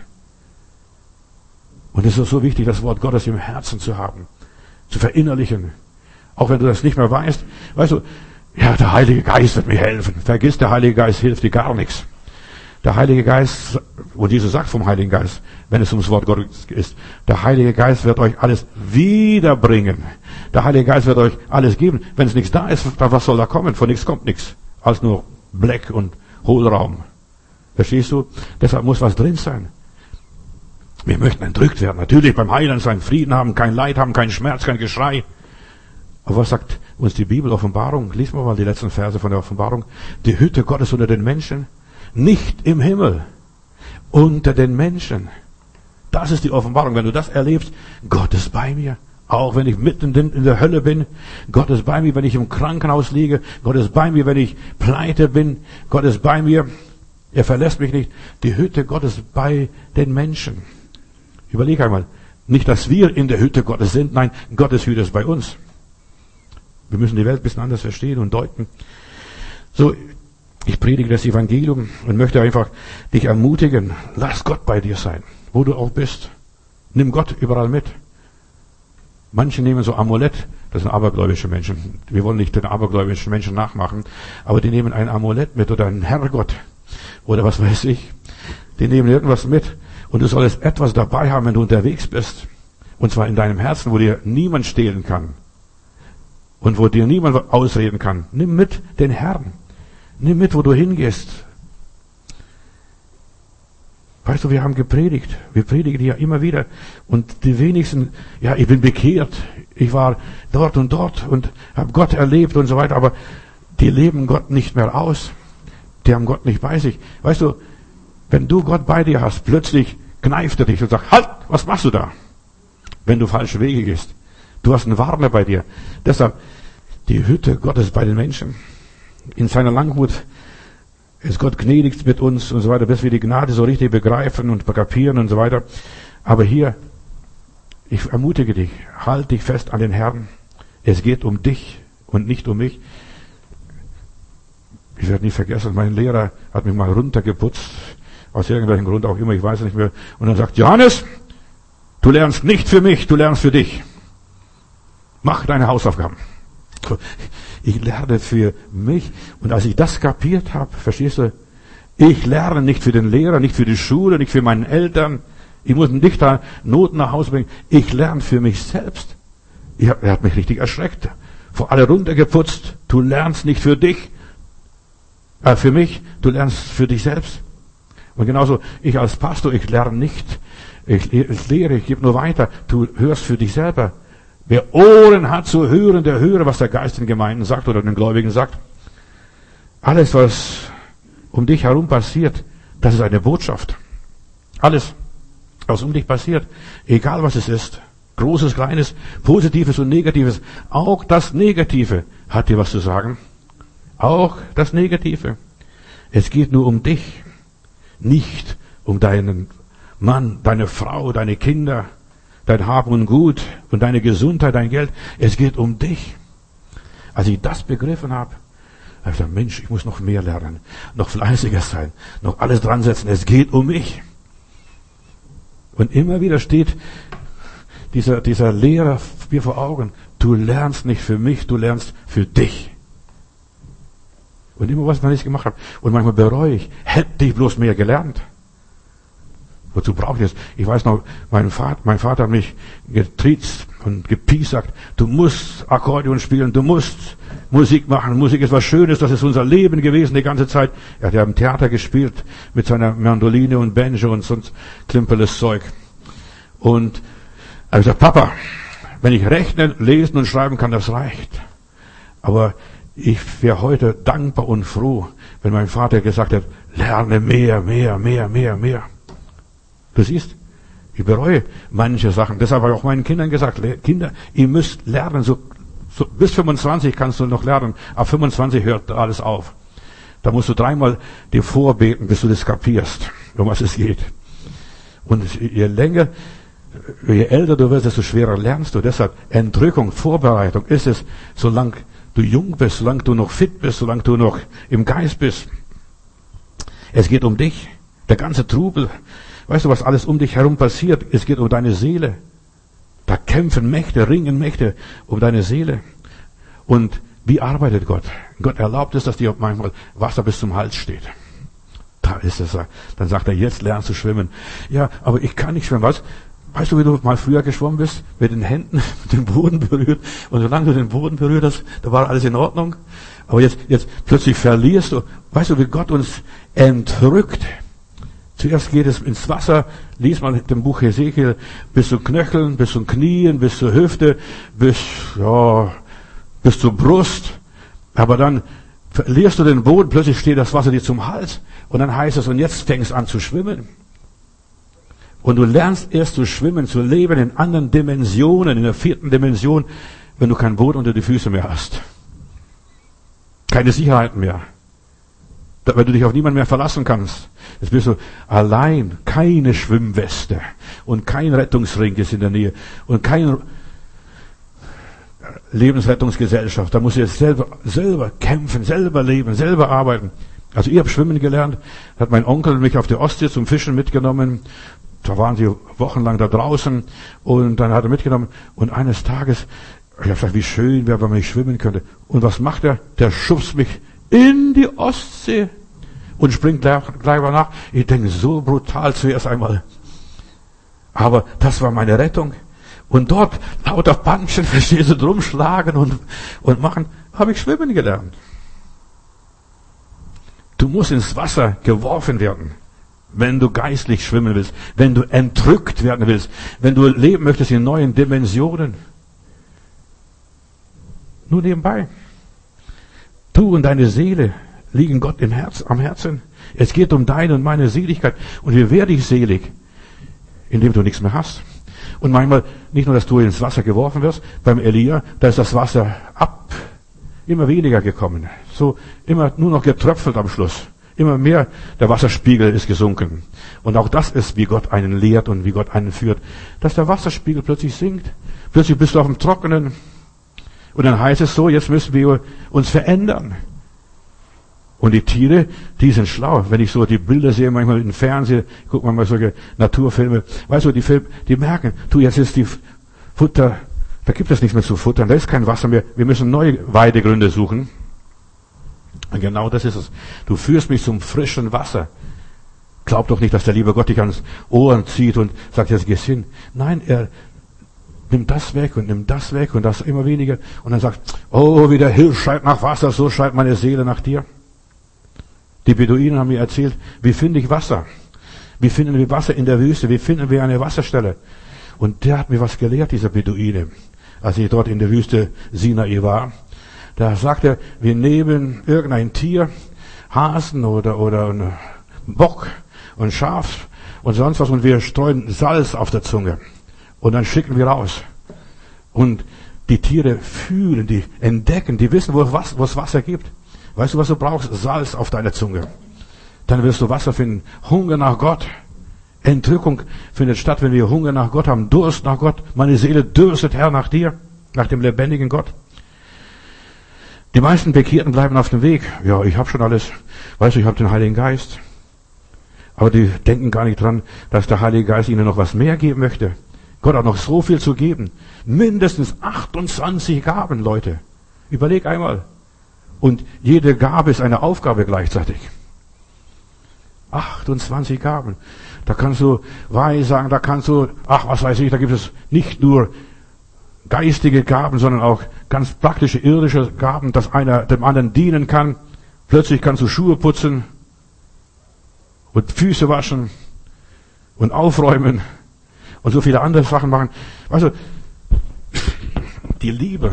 Und es ist so wichtig, das Wort Gottes im Herzen zu haben, zu verinnerlichen. Auch wenn du das nicht mehr weißt, weißt du, ja, der Heilige Geist wird mir helfen. Vergiss, der Heilige Geist hilft dir gar nichts. Der Heilige Geist, und Jesus sagt vom Heiligen Geist, wenn es ums Wort Gottes ist, der Heilige Geist wird euch alles wiederbringen. Der Heilige Geist wird euch alles geben. Wenn es nichts da ist, was soll da kommen? Von nichts kommt nichts. Als nur Black und Hohlraum. Verstehst du? Deshalb muss was drin sein. Wir möchten entrückt werden. Natürlich beim Heiland sein, Frieden haben, kein Leid haben, kein Schmerz, kein Geschrei. Aber was sagt uns die Bibel, Offenbarung? Lesen wir mal die letzten Verse von der Offenbarung. Die Hütte Gottes unter den Menschen. Nicht im Himmel. Unter den Menschen. Das ist die Offenbarung. Wenn du das erlebst, Gott ist bei mir. Auch wenn ich mitten in der Hölle bin, Gott ist bei mir, wenn ich im Krankenhaus liege, Gott ist bei mir, wenn ich pleite bin, Gott ist bei mir, er verlässt mich nicht. Die Hütte Gottes bei den Menschen. Überleg einmal, nicht, dass wir in der Hütte Gottes sind, nein, Gottes Hütte ist bei uns. Wir müssen die Welt ein bisschen anders verstehen und deuten. So, ich predige das Evangelium und möchte einfach dich ermutigen, lass Gott bei dir sein, wo du auch bist. Nimm Gott überall mit. Manche nehmen so Amulett, das sind abergläubische Menschen. Wir wollen nicht den abergläubischen Menschen nachmachen, aber die nehmen ein Amulett mit oder einen Herrgott oder was weiß ich. Die nehmen irgendwas mit und du solltest etwas dabei haben, wenn du unterwegs bist. Und zwar in deinem Herzen, wo dir niemand stehlen kann und wo dir niemand ausreden kann. Nimm mit den Herrn. Nimm mit, wo du hingehst. Weißt du, wir haben gepredigt. Wir predigen ja immer wieder. Und die wenigsten, ja, ich bin bekehrt. Ich war dort und dort und habe Gott erlebt und so weiter. Aber die leben Gott nicht mehr aus. Die haben Gott nicht bei sich. Weißt du, wenn du Gott bei dir hast, plötzlich kneift er dich und sagt, halt, was machst du da? Wenn du falsche Wege gehst. Du hast einen Warner bei dir. Deshalb, die Hütte Gottes bei den Menschen. In seiner Langmut ist Gott gnädig mit uns und so weiter, bis wir die Gnade so richtig begreifen und kapieren und so weiter. Aber hier, ich ermutige dich, halt dich fest an den Herrn. Es geht um dich und nicht um mich. Ich werde nie vergessen, mein Lehrer hat mich mal runtergeputzt, aus irgendwelchen Grund auch immer, ich weiß es nicht mehr. Und dann sagt, Johannes, du lernst nicht für mich, du lernst für dich. Mach deine Hausaufgaben. Ich lerne für mich. Und als ich das kapiert habe, verstehst du, ich lerne nicht für den Lehrer, nicht für die Schule, nicht für meine Eltern. Ich muss nicht da Noten nach Hause bringen. Ich lerne für mich selbst. Ich hab, er hat mich richtig erschreckt. Vor alle runtergeputzt. Du lernst nicht für dich, äh, für mich. Du lernst für dich selbst. Und genauso, ich als Pastor, ich lerne nicht. Ich, ich lehre, ich gebe nur weiter. Du hörst für dich selber. Wer Ohren hat zu hören, der höre, was der Geist den Gemeinden sagt oder den Gläubigen sagt. Alles, was um dich herum passiert, das ist eine Botschaft. Alles, was um dich passiert, egal was es ist, Großes, Kleines, Positives und Negatives, auch das Negative hat dir was zu sagen. Auch das Negative. Es geht nur um dich, nicht um deinen Mann, deine Frau, deine Kinder, dein Hab und Gut und deine Gesundheit, dein Geld. Es geht um dich. Als ich das begriffen habe, habe ich gesagt, Mensch, ich muss noch mehr lernen, noch fleißiger sein, noch alles dran setzen. Es geht um mich. Und immer wieder steht dieser, dieser Lehrer mir vor Augen. Du lernst nicht für mich, du lernst für dich. Und immer was, was ich gemacht habe. Und manchmal bereue ich, hätte ich bloß mehr gelernt. Wozu brauche ich das? Ich weiß noch, mein Vater, mein Vater hat mich getriezt und gepiesackt. Du musst Akkordeon spielen, du musst Musik machen. Musik ist was Schönes, das ist unser Leben gewesen die ganze Zeit. Er hat ja im Theater gespielt mit seiner Mandoline und Banjo und sonst klimperles Zeug. Und er hat gesagt, Papa, wenn ich rechnen, lesen und schreiben kann, das reicht. Aber ich wäre heute dankbar und froh, wenn mein Vater gesagt hat, lerne mehr, mehr, mehr, mehr, mehr. Du siehst, ich bereue manche Sachen. Deshalb habe ich auch meinen Kindern gesagt, Kinder, ihr müsst lernen. So, so bis fünfundzwanzig kannst du noch lernen. Ab fünfundzwanzig hört alles auf. Da musst du dreimal dir vorbeten, bis du das kapierst, um was es geht. Und je länger, je älter du wirst, desto schwerer lernst du. Deshalb Entrückung, Vorbereitung ist es, solange du jung bist, solange du noch fit bist, solange du noch im Geist bist. Es geht um dich. Der ganze Trubel. Weißt du, was alles um dich herum passiert? Es geht um deine Seele. Da kämpfen Mächte, ringen Mächte um deine Seele. Und wie arbeitet Gott? Gott erlaubt es, dass dir manchmal Wasser bis zum Hals steht. Da ist es. Dann sagt er, jetzt lernst du schwimmen. Ja, aber ich kann nicht schwimmen. Was? Weißt du, wie du mal früher geschwommen bist? Mit den Händen den Boden berührt. Und solange du den Boden berührt hast, da war alles in Ordnung. Aber jetzt, jetzt plötzlich verlierst du. Weißt du, wie Gott uns entrückt? Zuerst geht es ins Wasser, lies mal dem Buch Hesekiel, bis zu Knöcheln, bis zu Knien, bis zur Hüfte, bis, ja, bis zur Brust. Aber dann verlierst du den Boden, plötzlich steht das Wasser dir zum Hals. Und dann heißt es, und jetzt fängst du an zu schwimmen. Und du lernst erst zu schwimmen, zu leben in anderen Dimensionen, in der vierten Dimension, wenn du kein Boot unter die Füße mehr hast. Keine Sicherheit mehr. Weil du dich auf niemanden mehr verlassen kannst. Jetzt bist du allein, keine Schwimmweste und kein Rettungsring ist in der Nähe und keine Lebensrettungsgesellschaft. Da musst du jetzt selber, selber kämpfen, selber leben, selber arbeiten. Also ich habe Schwimmen gelernt, hat mein Onkel mich auf die Ostsee zum Fischen mitgenommen. Da waren sie wochenlang da draußen und dann hat er mitgenommen und eines Tages, ich habe gesagt, wie schön wäre, wenn man nicht schwimmen könnte. Und was macht er? Der schubst mich in die Ostsee und springt gleich, gleich mal nach. Ich denke, so brutal zuerst einmal. Aber das war meine Rettung. Und dort lauter Panschen, verstehst du, drum schlagen und, und machen, habe ich schwimmen gelernt. Du musst ins Wasser geworfen werden, wenn du geistlich schwimmen willst, wenn du entrückt werden willst, wenn du leben möchtest in neuen Dimensionen. Nur nebenbei. Du und deine Seele liegen Gott im Herz, am Herzen. Es geht um deine und meine Seligkeit. Und wie werde ich selig? Indem du nichts mehr hast. Und manchmal nicht nur, dass du ins Wasser geworfen wirst, beim Elia, da ist das Wasser ab, immer weniger gekommen. So immer nur noch getröpfelt am Schluss. Immer mehr, der Wasserspiegel ist gesunken. Und auch das ist, wie Gott einen lehrt und wie Gott einen führt, dass der Wasserspiegel plötzlich sinkt. Plötzlich bist du auf dem Trockenen. Und dann heißt es so, jetzt müssen wir uns verändern. Und die Tiere, die sind schlau. Wenn ich so die Bilder sehe, manchmal im Fernsehen, guck mal solche Naturfilme, weißt du, die Filme, die merken, du, jetzt ist die Futter, Da gibt es nichts mehr zu futtern, da ist kein Wasser mehr. Wir müssen neue Weidegründe suchen. Und genau das ist es. Du führst mich zum frischen Wasser. Glaub doch nicht, dass der liebe Gott dich ans Ohren zieht und sagt, jetzt gehst hin. Nein, er nimmt das weg und nimmt das weg und das immer weniger. Und dann sagt, oh, wie der Hirsch schreit nach Wasser, so schreit meine Seele nach dir. Die Beduinen haben mir erzählt, wie finde ich Wasser? Wie finden wir Wasser in der Wüste? Wie finden wir eine Wasserstelle? Und der hat mir was gelehrt, dieser Beduine, als ich dort in der Wüste Sinai war. Da sagt er, wir nehmen irgendein Tier, Hasen oder, oder ein Bock und Schaf und sonst was und wir streuen Salz auf der Zunge. Und dann schicken wir raus. Und die Tiere fühlen, die entdecken, die wissen, wo es, wo es Wasser gibt. Weißt du, was du brauchst? Salz auf deiner Zunge. Dann wirst du Wasser finden. Hunger nach Gott. Entrückung findet statt, wenn wir Hunger nach Gott haben, Durst nach Gott. Meine Seele dürstet, Herr, nach dir, nach dem lebendigen Gott. Die meisten Bekehrten bleiben auf dem Weg. Ja, ich habe schon alles. Weißt du, ich habe den Heiligen Geist. Aber die denken gar nicht dran, dass der Heilige Geist ihnen noch was mehr geben möchte. Gott hat noch so viel zu geben. Mindestens achtundzwanzig Gaben, Leute. Überleg einmal. Und jede Gabe ist eine Aufgabe gleichzeitig. achtundzwanzig Gaben. Da kannst du Weissagen, da kannst du, ach, was weiß ich, da gibt es nicht nur geistige Gaben, sondern auch ganz praktische irdische Gaben, dass einer dem anderen dienen kann. Plötzlich kannst du Schuhe putzen und Füße waschen und aufräumen und so viele andere Sachen machen. Also, die Liebe,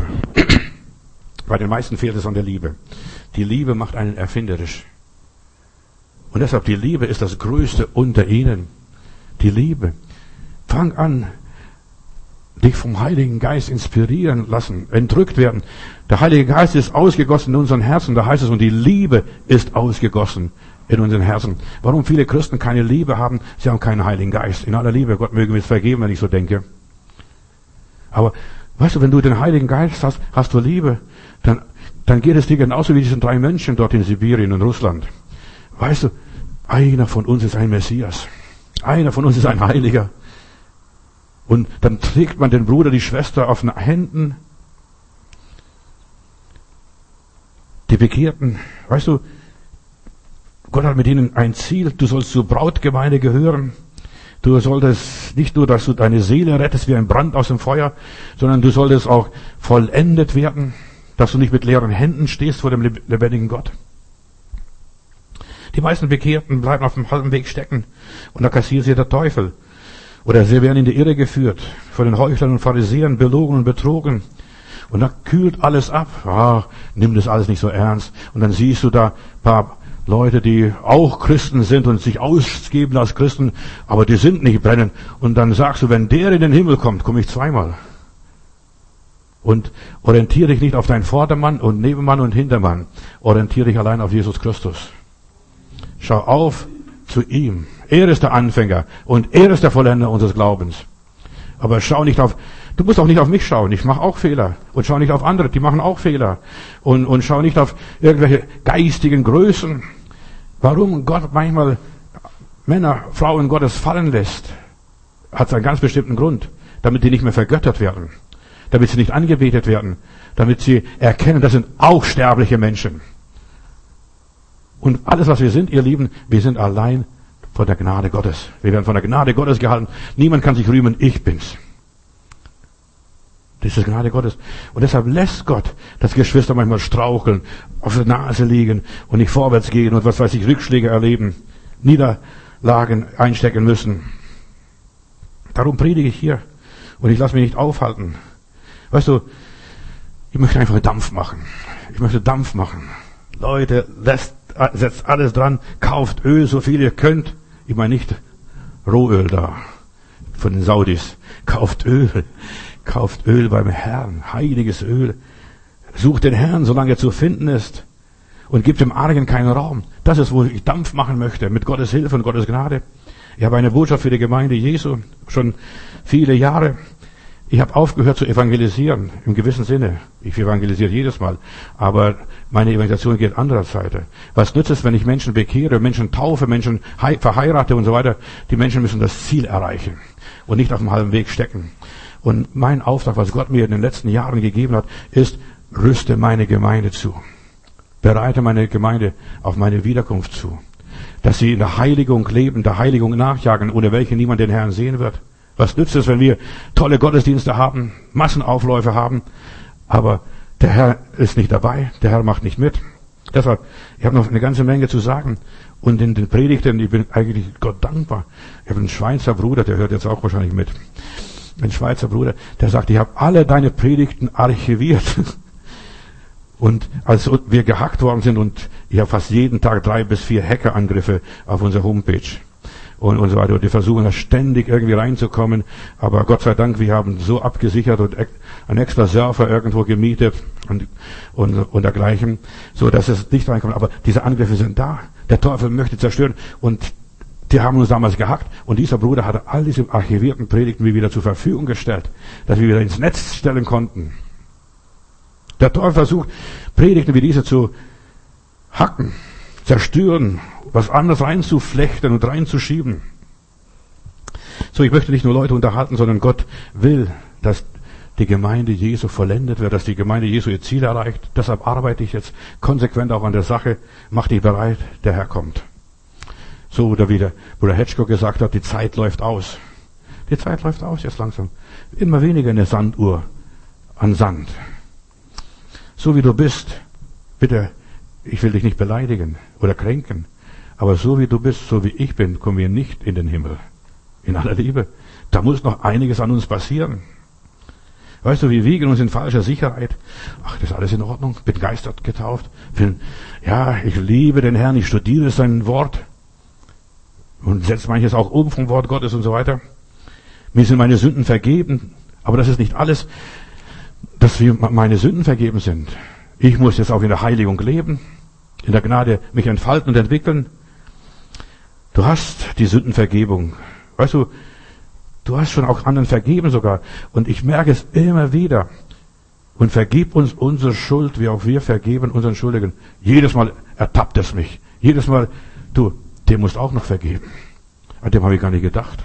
bei den meisten fehlt es an der Liebe. Die Liebe macht einen erfinderisch. Und deshalb, die Liebe ist das Größte unter ihnen. Die Liebe. Fang an, dich vom Heiligen Geist inspirieren lassen, entrückt werden. Der Heilige Geist ist ausgegossen in unseren Herzen, da heißt es, und die Liebe ist ausgegossen in unseren Herzen. Warum viele Christen keine Liebe haben? Sie haben keinen Heiligen Geist. In aller Liebe, Gott möge mir es vergeben, wenn ich so denke. Aber, weißt du, wenn du den Heiligen Geist hast, hast du Liebe, dann, dann geht es dir genauso wie diesen drei Mönchen dort in Sibirien und Russland. Weißt du, einer von uns ist ein Messias. Einer von uns ist ein Heiliger. Und dann trägt man den Bruder, die Schwester auf den Händen. Die Bekehrten, weißt du, Gott hat mit ihnen ein Ziel. Du sollst zur Brautgemeinde gehören. Du solltest nicht nur, dass du deine Seele rettest wie ein Brand aus dem Feuer, sondern du solltest auch vollendet werden, dass du nicht mit leeren Händen stehst vor dem lebendigen Gott. Die meisten Bekehrten bleiben auf dem halben Weg stecken und da kassiert sie der Teufel. Oder sie werden in die Irre geführt, von den Heuchlern und Pharisäern belogen und betrogen. Und da kühlt alles ab. Ah, nimm das alles nicht so ernst. Und dann siehst du da ein paar Leute, die auch Christen sind und sich ausgeben als Christen, aber die sind nicht brennend. Und dann sagst du, wenn der in den Himmel kommt, komme ich zweimal. Und orientiere dich nicht auf deinen Vordermann und Nebenmann und Hintermann. Orientiere dich allein auf Jesus Christus. Schau auf zu ihm. Er ist der Anfänger und er ist der Vollender unseres Glaubens. Aber schau nicht auf, du musst auch nicht auf mich schauen. Ich mache auch Fehler. Und schau nicht auf andere, die machen auch Fehler. Und, und schau nicht auf irgendwelche geistigen Größen. Warum Gott manchmal Männer, Frauen Gottes fallen lässt, hat einen ganz bestimmten Grund. Damit die nicht mehr vergöttert werden. Damit sie nicht angebetet werden. Damit sie erkennen, das sind auch sterbliche Menschen. Und alles, was wir sind, ihr Lieben, wir sind allein von der Gnade Gottes. Wir werden von der Gnade Gottes gehalten. Niemand kann sich rühmen, ich bin's. Das ist Gnade Gottes. Und deshalb lässt Gott, dass Geschwister manchmal straucheln, auf der Nase liegen und nicht vorwärts gehen und was weiß ich, Rückschläge erleben, Niederlagen einstecken müssen. Darum predige ich hier. Und ich lasse mich nicht aufhalten. Weißt du, ich möchte einfach Dampf machen. Ich möchte Dampf machen. Leute, lässt, setzt alles dran, kauft Öl, so viel ihr könnt. Ich meine nicht Rohöl da, von den Saudis. Kauft Öl. Kauft Öl beim Herrn, heiliges Öl. Sucht den Herrn, solange er zu finden ist. Und gibt dem Argen keinen Raum. Das ist, wo ich Dampf machen möchte, mit Gottes Hilfe und Gottes Gnade. Ich habe eine Botschaft für die Gemeinde Jesu, schon viele Jahre. Ich habe aufgehört zu evangelisieren, im gewissen Sinne. Ich evangelisiere jedes Mal. Aber meine Evangelisation geht anderer Seite. Was nützt es, wenn ich Menschen bekehre, Menschen taufe, Menschen verheirate und so weiter? Die Menschen müssen das Ziel erreichen und nicht auf dem halben Weg stecken. Und mein Auftrag, was Gott mir in den letzten Jahren gegeben hat, ist, rüste meine Gemeinde zu. Bereite meine Gemeinde auf meine Wiederkunft zu. Dass sie in der Heiligung leben, der Heiligung nachjagen, ohne welche niemand den Herrn sehen wird. Was nützt es, wenn wir tolle Gottesdienste haben, Massenaufläufe haben, aber der Herr ist nicht dabei, der Herr macht nicht mit. Deshalb, ich habe noch eine ganze Menge zu sagen. Und in den Predigten, ich bin eigentlich Gott dankbar. Ich habe einen Schweizer Bruder, der hört jetzt auch wahrscheinlich mit. Ein Schweizer Bruder, der sagt, ich habe alle deine Predigten archiviert. Und als wir gehackt worden sind, und ich habe fast jeden Tag drei bis vier Hackerangriffe auf unserer Homepage und, und so weiter. Und die versuchen da ständig irgendwie reinzukommen. Aber Gott sei Dank, wir haben so abgesichert und einen extra Surfer irgendwo gemietet und, und, und dergleichen, so dass es nicht reinkommt. Aber diese Angriffe sind da. Der Teufel möchte zerstören. Und die haben uns damals gehackt. Und dieser Bruder hatte all diese archivierten Predigten mir wieder zur Verfügung gestellt, dass wir wieder ins Netz stellen konnten. Der Teufel versucht, Predigten wie diese zu hacken, zerstören, was anderes reinzuflechten und reinzuschieben. So, ich möchte nicht nur Leute unterhalten, sondern Gott will, dass die Gemeinde Jesu vollendet wird, dass die Gemeinde Jesu ihr Ziel erreicht. Deshalb arbeite ich jetzt konsequent auch an der Sache. Mach dich bereit, der Herr kommt. So, oder wie der Bruder Hetschko gesagt hat, die Zeit läuft aus. Die Zeit läuft aus jetzt langsam. Immer weniger eine Sanduhr an Sand. So wie du bist, bitte, ich will dich nicht beleidigen oder kränken, aber so wie du bist, so wie ich bin, kommen wir nicht in den Himmel. In aller Liebe. Da muss noch einiges an uns passieren. Weißt du, wir wiegen uns in falscher Sicherheit. Ach, das ist alles in Ordnung. Bin geistert getauft. Bin, ja, ich liebe den Herrn, ich studiere sein Wort und setze manches auch um vom Wort Gottes und so weiter. Mir sind meine Sünden vergeben, aber das ist nicht alles, dass wir meine Sünden vergeben sind. Ich muss jetzt auch in der Heiligung leben, in der Gnade mich entfalten und entwickeln. Du hast die Sündenvergebung. Weißt du, du hast schon auch anderen vergeben sogar. Und ich merke es immer wieder. Und vergib uns unsere Schuld, wie auch wir vergeben unseren Schuldigen. Jedes Mal ertappt es mich. Jedes Mal, du, dem musst auch noch vergeben. An dem habe ich gar nicht gedacht.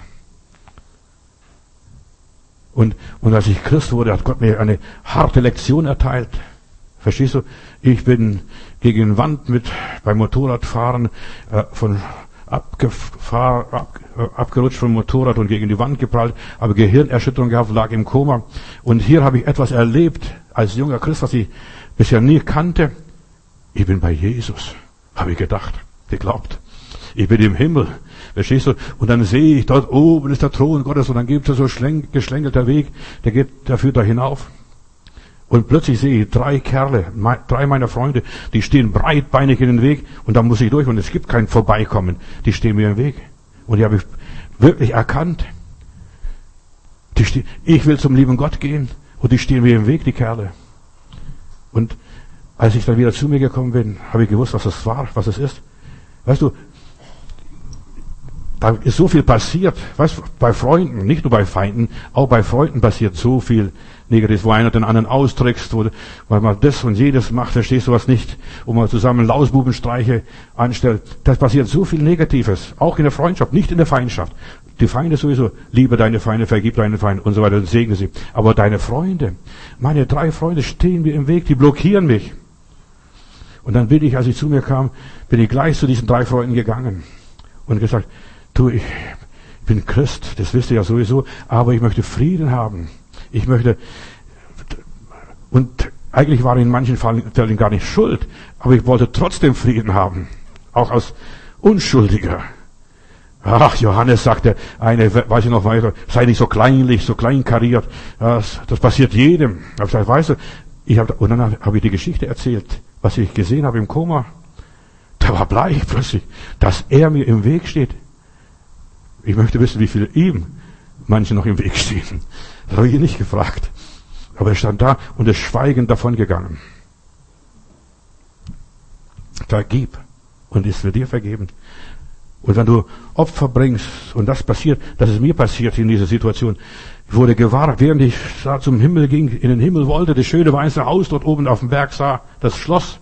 Und, und als ich Christ wurde, hat Gott mir eine harte Lektion erteilt. Verstehst du? Ich bin gegen die Wand mit, beim Motorradfahren, äh, von abgefahr, ab, äh, abgerutscht vom Motorrad und gegen die Wand geprallt, habe Gehirnerschütterung gehabt, lag im Koma. Und hier habe ich etwas erlebt, als junger Christ, was ich bisher nie kannte. Ich bin bei Jesus, habe ich gedacht, geglaubt. Ich bin im Himmel. Verstehst du? Und dann sehe ich, dort oben ist der Thron Gottes und dann gibt es so schläng, geschlängelter Weg, der geht, der führt da hinauf. Und plötzlich sehe ich drei Kerle, me, drei meiner Freunde, die stehen breitbeinig in den Weg und da muss ich durch und es gibt kein Vorbeikommen. Die stehen mir im Weg. Und die habe ich wirklich erkannt. Die stehen, ich will zum lieben Gott gehen und die stehen mir im Weg, die Kerle. Und als ich dann wieder zu mir gekommen bin, habe ich gewusst, was das war, was es ist. Weißt du, da ist so viel passiert, weißt du, bei Freunden, nicht nur bei Feinden, auch bei Freunden passiert so viel Negatives, wo einer den anderen austrickst, wo, weil man das und jedes macht, verstehst du was nicht, wo man zusammen Lausbubenstreiche anstellt. Das passiert so viel Negatives, auch in der Freundschaft, nicht in der Feindschaft. Die Feinde sowieso, liebe deine Feinde, vergib deine Feinde und so weiter und segne sie. Aber deine Freunde, meine drei Freunde stehen mir im Weg, die blockieren mich. Und dann bin ich, als ich zu mir kam, bin ich gleich zu diesen drei Freunden gegangen und gesagt, du, ich bin Christ, das wisst ihr ja sowieso, aber ich möchte Frieden haben. Ich möchte, und eigentlich war ich in manchen Fällen gar nicht schuld, aber ich wollte trotzdem Frieden haben. Auch als Unschuldiger. Ach, Johannes sagte, eine, weiß ich noch weiter, sei nicht so kleinlich, so kleinkariert. Das, das passiert jedem. Ich habe gesagt, weißt du, ich hab, und dann habe ich die Geschichte erzählt, was ich gesehen habe im Koma. Da war bleich plötzlich, dass er mir im Weg steht. Ich möchte wissen, wie viele ihm manche noch im Weg stehen. Das habe ich ihn nicht gefragt. Aber er stand da und ist schweigend davon gegangen. Vergib und ist für dir vergeben. Und wenn du Opfer bringst und das passiert, dass es mir passiert in dieser Situation, ich wurde gewahr, während ich da zum Himmel ging, in den Himmel wollte, das schöne weiße Haus dort oben auf dem Berg sah, das Schloss.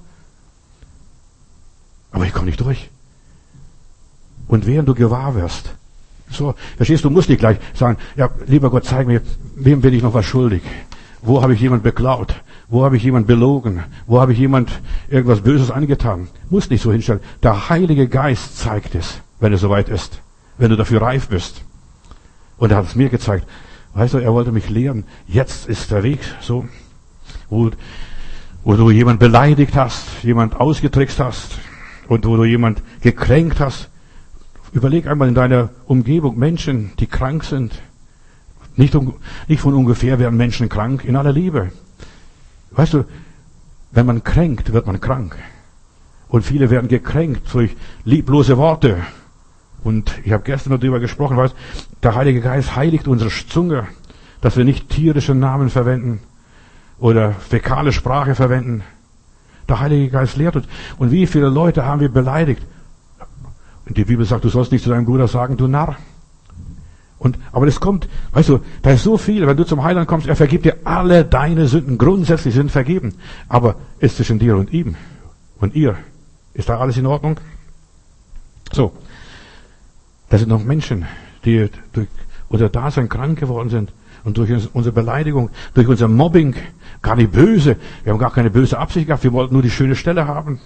Aber ich komme nicht durch. Und während du gewahr wirst, So, verstehst du, du musst nicht gleich sagen, ja, lieber Gott, zeig mir, wem bin ich noch was schuldig? Wo habe ich jemand beklaut? Wo habe ich jemand belogen? Wo habe ich jemand irgendwas Böses angetan? Muss nicht so hinstellen. Der Heilige Geist zeigt es, wenn es soweit ist. Wenn du dafür reif bist. Und er hat es mir gezeigt. Weißt du, er wollte mich lehren. Jetzt ist der Weg so, wo, wo du jemand beleidigt hast, jemand ausgetrickst hast und wo du jemand gekränkt hast. Überleg einmal in deiner Umgebung Menschen, die krank sind. Nicht, um, nicht von ungefähr werden Menschen krank, in aller Liebe. Weißt du, wenn man kränkt, wird man krank. Und viele werden gekränkt durch lieblose Worte. Und ich habe gestern darüber gesprochen, weißt, der Heilige Geist heiligt unsere Zunge, dass wir nicht tierische Namen verwenden oder fäkale Sprache verwenden. Der Heilige Geist lehrt uns. Und wie viele Leute haben wir beleidigt? Und die Bibel sagt, du sollst nicht zu deinem Bruder sagen, du Narr. Und, aber das kommt, weißt du, da ist so viel, wenn du zum Heiland kommst, er vergibt dir alle deine Sünden, grundsätzlich sind vergeben. Aber ist zwischen dir und ihm und ihr, ist da alles in Ordnung? So. Das sind noch Menschen, die durch unser Dasein krank geworden sind und durch unsere Beleidigung, durch unser Mobbing, gar nicht böse. Wir haben gar keine böse Absicht gehabt, wir wollten nur die schöne Stelle haben.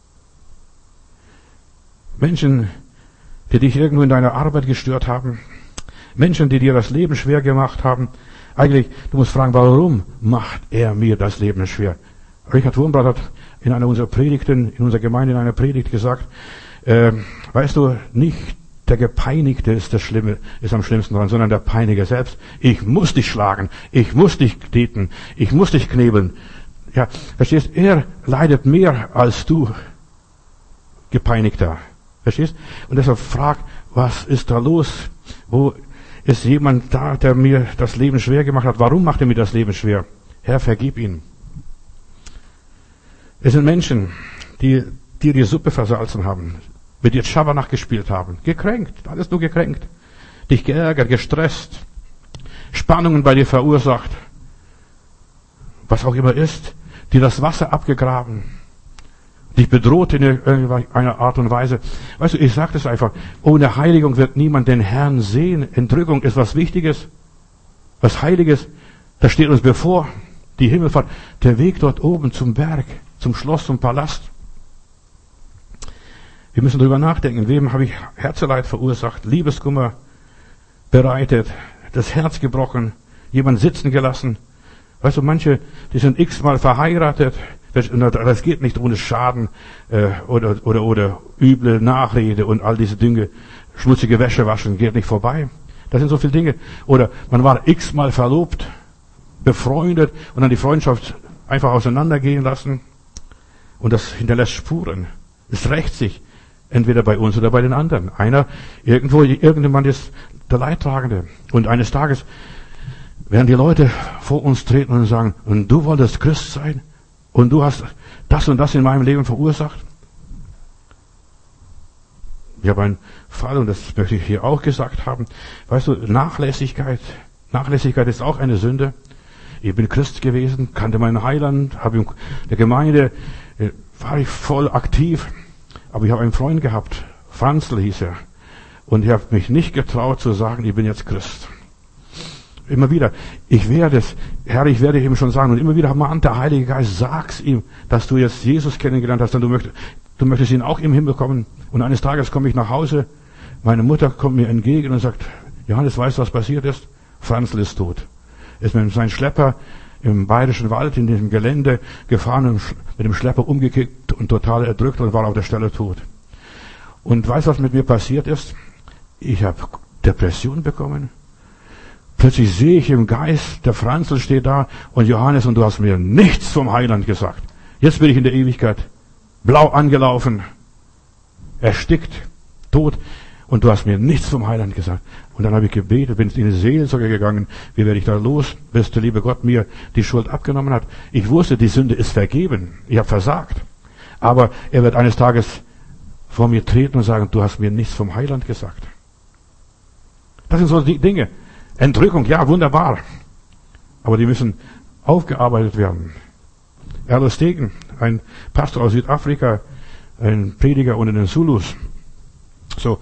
Menschen, die dich irgendwo in deiner Arbeit gestört haben. Menschen, die dir das Leben schwer gemacht haben. Eigentlich, du musst fragen, warum macht er mir das Leben schwer? Richard Wurmbrand hat in einer unserer Predigten, in unserer Gemeinde in einer Predigt gesagt, äh, weißt du, nicht der Gepeinigte ist das Schlimme, ist am schlimmsten dran, sondern der Peiniger selbst. Ich muss dich schlagen, ich muss dich kneten, ich muss dich knebeln. Ja, verstehst? Er leidet mehr als du, Gepeinigter. Verstehst? Und deshalb frag, was ist da los? Wo ist jemand da, der mir das Leben schwer gemacht hat? Warum macht er mir das Leben schwer? Herr, vergib ihn. Es sind Menschen, die dir die Suppe versalzen haben, mit dir Schabernack gespielt haben, gekränkt, alles nur gekränkt, dich geärgert, gestresst, Spannungen bei dir verursacht, was auch immer ist, dir das Wasser abgegraben, dich bedroht in irgendeiner Art und Weise. Weißt du, ich sage das einfach, ohne Heiligung wird niemand den Herrn sehen. Entrückung ist was Wichtiges, was Heiliges, das steht uns bevor, die Himmelfahrt, der Weg dort oben zum Berg, zum Schloss, zum Palast. Wir müssen darüber nachdenken, wem habe ich Herzeleid verursacht, Liebeskummer bereitet, das Herz gebrochen, jemand sitzen gelassen. Weißt du, manche, die sind x-mal verheiratet, das geht nicht ohne Schaden äh, oder, oder, oder üble Nachrede und all diese Dinge, schmutzige Wäsche waschen, geht nicht vorbei. Das sind so viele Dinge. Oder man war x-mal verlobt, befreundet und dann die Freundschaft einfach auseinandergehen lassen. Und das hinterlässt Spuren. Es rächt sich. Entweder bei uns oder bei den anderen. Einer, irgendwo, irgendjemand ist der Leidtragende. Und eines Tages werden die Leute vor uns treten und sagen, und du wolltest Christ sein? Und du hast das und das in meinem Leben verursacht? Ich habe einen Fall, und das möchte ich hier auch gesagt haben. Weißt du, Nachlässigkeit. Nachlässigkeit ist auch eine Sünde. Ich bin Christ gewesen, kannte meinen Heiland, habe in der Gemeinde, war ich voll aktiv. Aber ich habe einen Freund gehabt, Franzl hieß er. Und ich habe mich nicht getraut zu sagen, ich bin jetzt Christ. Immer wieder, ich werde es, Herr, ich werde ihm schon sagen. Und immer wieder mahnt der Heilige Geist, sag's ihm, dass du jetzt Jesus kennengelernt hast, und du möchtest, du möchtest ihn auch im Himmel kommen. Und eines Tages komme ich nach Hause, meine Mutter kommt mir entgegen und sagt, Johannes, weißt du, was passiert ist? Franzl ist tot. Ist mit seinem Schlepper im Bayerischen Wald in diesem Gelände gefahren und mit dem Schlepper umgekickt und total erdrückt und war auf der Stelle tot. Und weißt du, was mit mir passiert ist? Ich habe Depression bekommen. Plötzlich sehe ich im Geist, der Franzl steht da und Johannes, und du hast mir nichts vom Heiland gesagt. Jetzt bin ich in der Ewigkeit blau angelaufen, erstickt, tot, und du hast mir nichts vom Heiland gesagt. Und dann habe ich gebetet, bin in die Seelsorge gegangen. Wie werde ich da los, bis der liebe Gott mir die Schuld abgenommen hat? Ich wusste, die Sünde ist vergeben. Ich habe versagt. Aber er wird eines Tages vor mir treten und sagen, du hast mir nichts vom Heiland gesagt. Das sind so die Dinge. Entrückung, ja, wunderbar. Aber die müssen aufgearbeitet werden. Erlos Degen, ein Pastor aus Südafrika, ein Prediger unter den Zulus. So,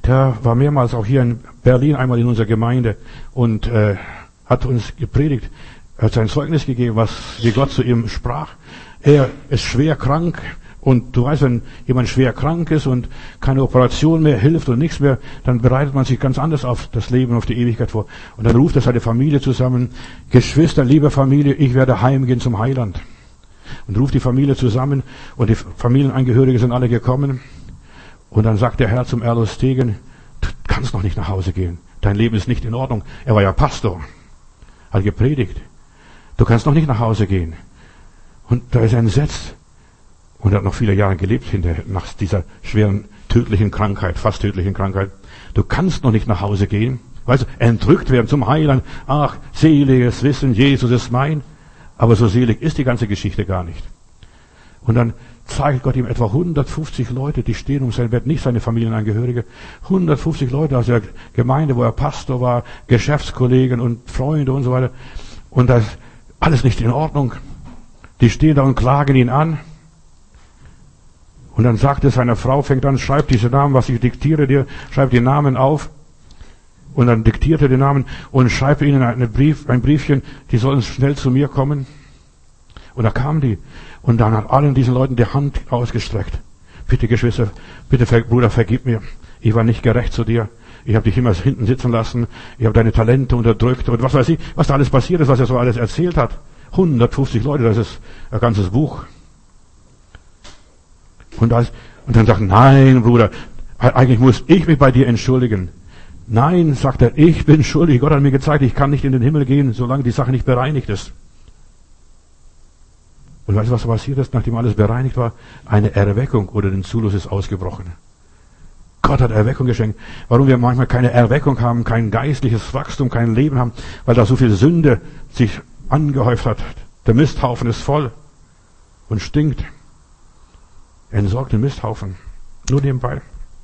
der war mehrmals auch hier in Berlin, einmal in unserer Gemeinde und äh, hat uns gepredigt, hat sein Zeugnis gegeben, was wie Gott zu ihm sprach. Er ist schwer krank und du weißt, wenn jemand schwer krank ist und keine Operation mehr hilft und nichts mehr, dann bereitet man sich ganz anders auf das Leben, auf die Ewigkeit vor. Und dann ruft er seine Familie zusammen, Geschwister, liebe Familie, ich werde heimgehen zum Heiland. Und ruft die Familie zusammen und die Familienangehörige sind alle gekommen. Und dann sagt der Herr zum Erlos Stegen, du kannst noch nicht nach Hause gehen. Dein Leben ist nicht in Ordnung. Er war ja Pastor, hat gepredigt. Du kannst noch nicht nach Hause gehen. Und da ist er entsetzt. Und er hat noch viele Jahre gelebt hinter, nach dieser schweren, tödlichen Krankheit, fast tödlichen Krankheit. Du kannst noch nicht nach Hause gehen. Weißt du, entrückt werden zum Heiland. Ach, seliges Wissen, Jesus ist mein. Aber so selig ist die ganze Geschichte gar nicht. Und dann zeigt Gott ihm etwa hundertfünfzig Leute, die stehen um sein Bett, nicht seine Familienangehörige. hundertfünfzig Leute aus der Gemeinde, wo er Pastor war, Geschäftskollegen und Freunde und so weiter. Und das ist alles nicht in Ordnung. Die stehen da und klagen ihn an. Und dann sagt er seiner Frau, fängt an, schreib diese Namen, was ich diktiere dir, schreib die Namen auf. Und dann diktiert er den Namen und schreibt ihnen einen Brief, ein Briefchen, die sollen schnell zu mir kommen. Und da kamen die. Und dann hat allen diesen Leuten die Hand ausgestreckt. Bitte, Geschwister, bitte, Bruder, vergib mir. Ich war nicht gerecht zu dir. Ich habe dich immer hinten sitzen lassen. Ich habe deine Talente unterdrückt. Und was weiß ich, was da alles passiert ist, was er so alles erzählt hat. hundertfünfzig Leute, das ist ein ganzes Buch. Und, das, und dann sagt, nein, Bruder, eigentlich muss ich mich bei dir entschuldigen. Nein, sagt er, ich bin schuldig. Gott hat mir gezeigt, ich kann nicht in den Himmel gehen, solange die Sache nicht bereinigt ist. Und weißt du, was passiert ist, nachdem alles bereinigt war? Eine Erweckung oder den Zulus ist ausgebrochen. Gott hat Erweckung geschenkt. Warum wir manchmal keine Erweckung haben, kein geistliches Wachstum, kein Leben haben? Weil da so viel Sünde sich angehäuft hat. Der Misthaufen ist voll und stinkt. Entsorgt den Misthaufen. Nur nebenbei.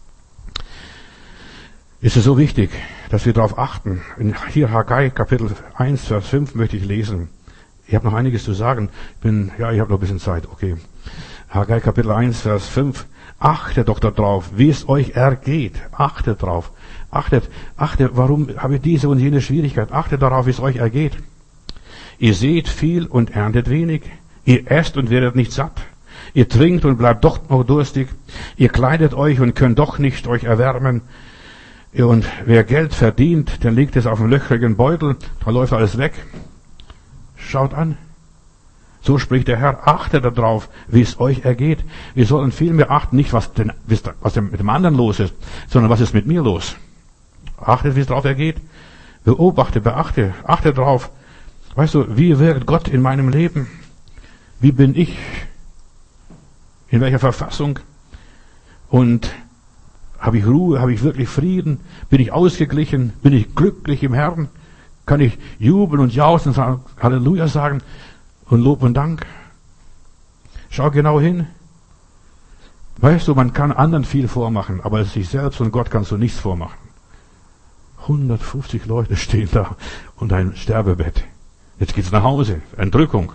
Ist es so wichtig, dass wir darauf achten. Hier Haggai, Kapitel eins, Vers fünf möchte ich lesen. Ich habe noch einiges zu sagen. Ich bin, ja, ich habe noch ein bisschen Zeit, okay. Haggai, Kapitel eins, Vers fünf. Achtet doch darauf, wie es euch ergeht. Achtet drauf. Achtet, achtet, warum habe ich diese und jene Schwierigkeit? Achtet darauf, wie es euch ergeht. Ihr seht viel und erntet wenig. Ihr esst und werdet nicht satt. Ihr trinkt und bleibt doch noch durstig. Ihr kleidet euch und könnt doch nicht euch erwärmen. Und wer Geld verdient, der legt es auf einen löchrigen Beutel, da läuft alles weg. Schaut an. So spricht der Herr, achtet darauf, wie es euch ergeht. Wir sollen vielmehr achten, nicht was, den, was mit dem anderen los ist, sondern was ist mit mir los. Achtet, wie es drauf ergeht. Beobachte, beachte, achte drauf. Weißt du, wie wirkt Gott in meinem Leben? Wie bin ich? In welcher Verfassung? Und habe ich Ruhe? Habe ich wirklich Frieden? Bin ich ausgeglichen? Bin ich glücklich im Herrn? Kann ich jubeln und jauchzen und sagen, Halleluja sagen und Lob und Dank? Schau genau hin. Weißt du, man kann anderen viel vormachen, aber sich selbst und Gott kannst du nichts vormachen. hundertfünfzig Leute stehen da und ein Sterbebett. Jetzt geht's nach Hause. Entrückung.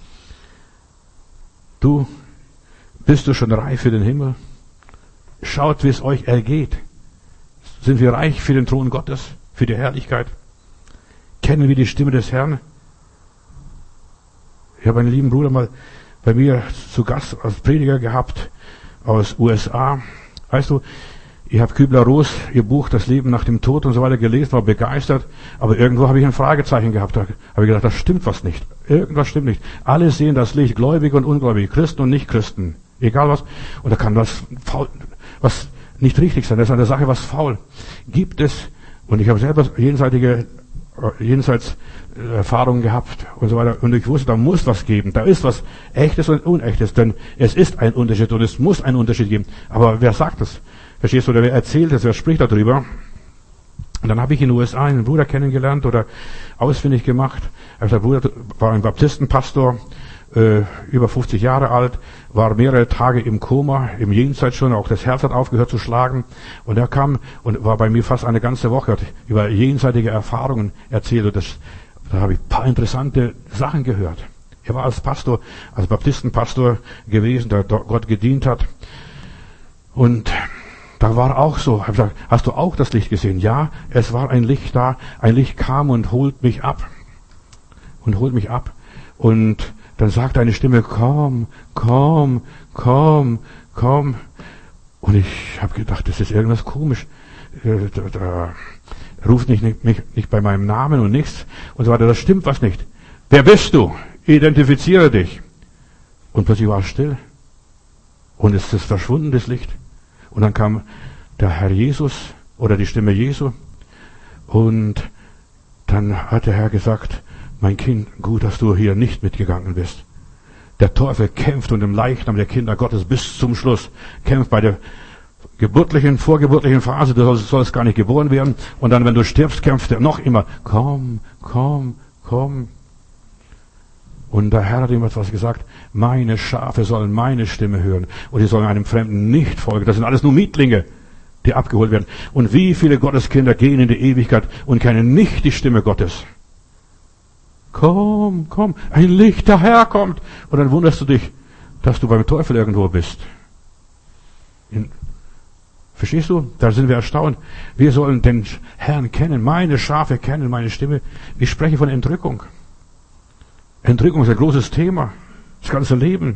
Du, bist du schon reif für den Himmel? Schaut, wie es euch ergeht. Sind wir reich für den Thron Gottes, für die Herrlichkeit? Kennen wir die Stimme des Herrn? Ich habe einen lieben Bruder mal bei mir zu Gast als Prediger gehabt aus U S A. Weißt du, ich habe Kübler-Ross, ihr Buch Das Leben nach dem Tod und so weiter gelesen, war begeistert, aber irgendwo habe ich ein Fragezeichen gehabt. Da habe ich gedacht, das stimmt was nicht. Irgendwas stimmt nicht. Alle sehen das Licht, Gläubige und Ungläubige, Christen und Nicht-Christen, egal was. Und da kann was faul, was nicht richtig sein. Das ist an der Sache was faul. Gibt es, und ich habe selber jenseitige, jenseits Erfahrungen gehabt und so weiter, und ich wusste, da muss was geben. Da ist was Echtes und Unechtes, denn es ist ein Unterschied und es muss einen Unterschied geben. Aber wer sagt das? Verstehst du, oder wer erzählt es, wer spricht darüber? Und dann habe ich in den U S A einen Bruder kennengelernt oder ausfindig gemacht. Der Bruder war ein Baptistenpastor, äh, über fünfzig Jahre alt, war mehrere Tage im Koma, im Jenseits schon, auch das Herz hat aufgehört zu schlagen. Und er kam und war bei mir fast eine ganze Woche, hat über jenseitige Erfahrungen erzählt. Und das, da habe ich ein paar interessante Sachen gehört. Er war als Pastor, als Baptistenpastor gewesen, der Gott gedient hat. Und da war auch so. Ich habe gesagt, hast du auch das Licht gesehen? Ja, es war ein Licht da. Ein Licht kam und holt mich ab. Und holt mich ab. Und dann sagt eine Stimme, komm, komm, komm, komm. Und ich habe gedacht, das ist irgendwas komisch. Da, da ruft nicht, nicht, nicht bei meinem Namen und nichts. Und so weiter, das stimmt was nicht. Wer bist du? Identifiziere dich. Und plötzlich war es still. Und es ist verschwunden, das Licht. Und dann kam der Herr Jesus oder die Stimme Jesu. Und dann hat der Herr gesagt, mein Kind, gut, dass du hier nicht mitgegangen bist. Der Teufel kämpft um den Leichnam der Kinder Gottes bis zum Schluss. Kämpft bei der geburtlichen, vorgeburtlichen Phase, du sollst, sollst gar nicht geboren werden. Und dann, wenn du stirbst, kämpft er noch immer. Komm, komm, komm. Und der Herr hat ihm etwas gesagt. Meine Schafe sollen meine Stimme hören. Und sie sollen einem Fremden nicht folgen. Das sind alles nur Mietlinge, die abgeholt werden. Und wie viele Gotteskinder gehen in die Ewigkeit und kennen nicht die Stimme Gottes? Komm, komm, ein Licht daherkommt. Und dann wunderst du dich, dass du beim Teufel irgendwo bist. In, verstehst du? Da sind wir erstaunt. Wir sollen den Herrn kennen, meine Schafe kennen, meine Stimme. Ich spreche von Entrückung. Entrückung ist ein großes Thema. Das ganze Leben.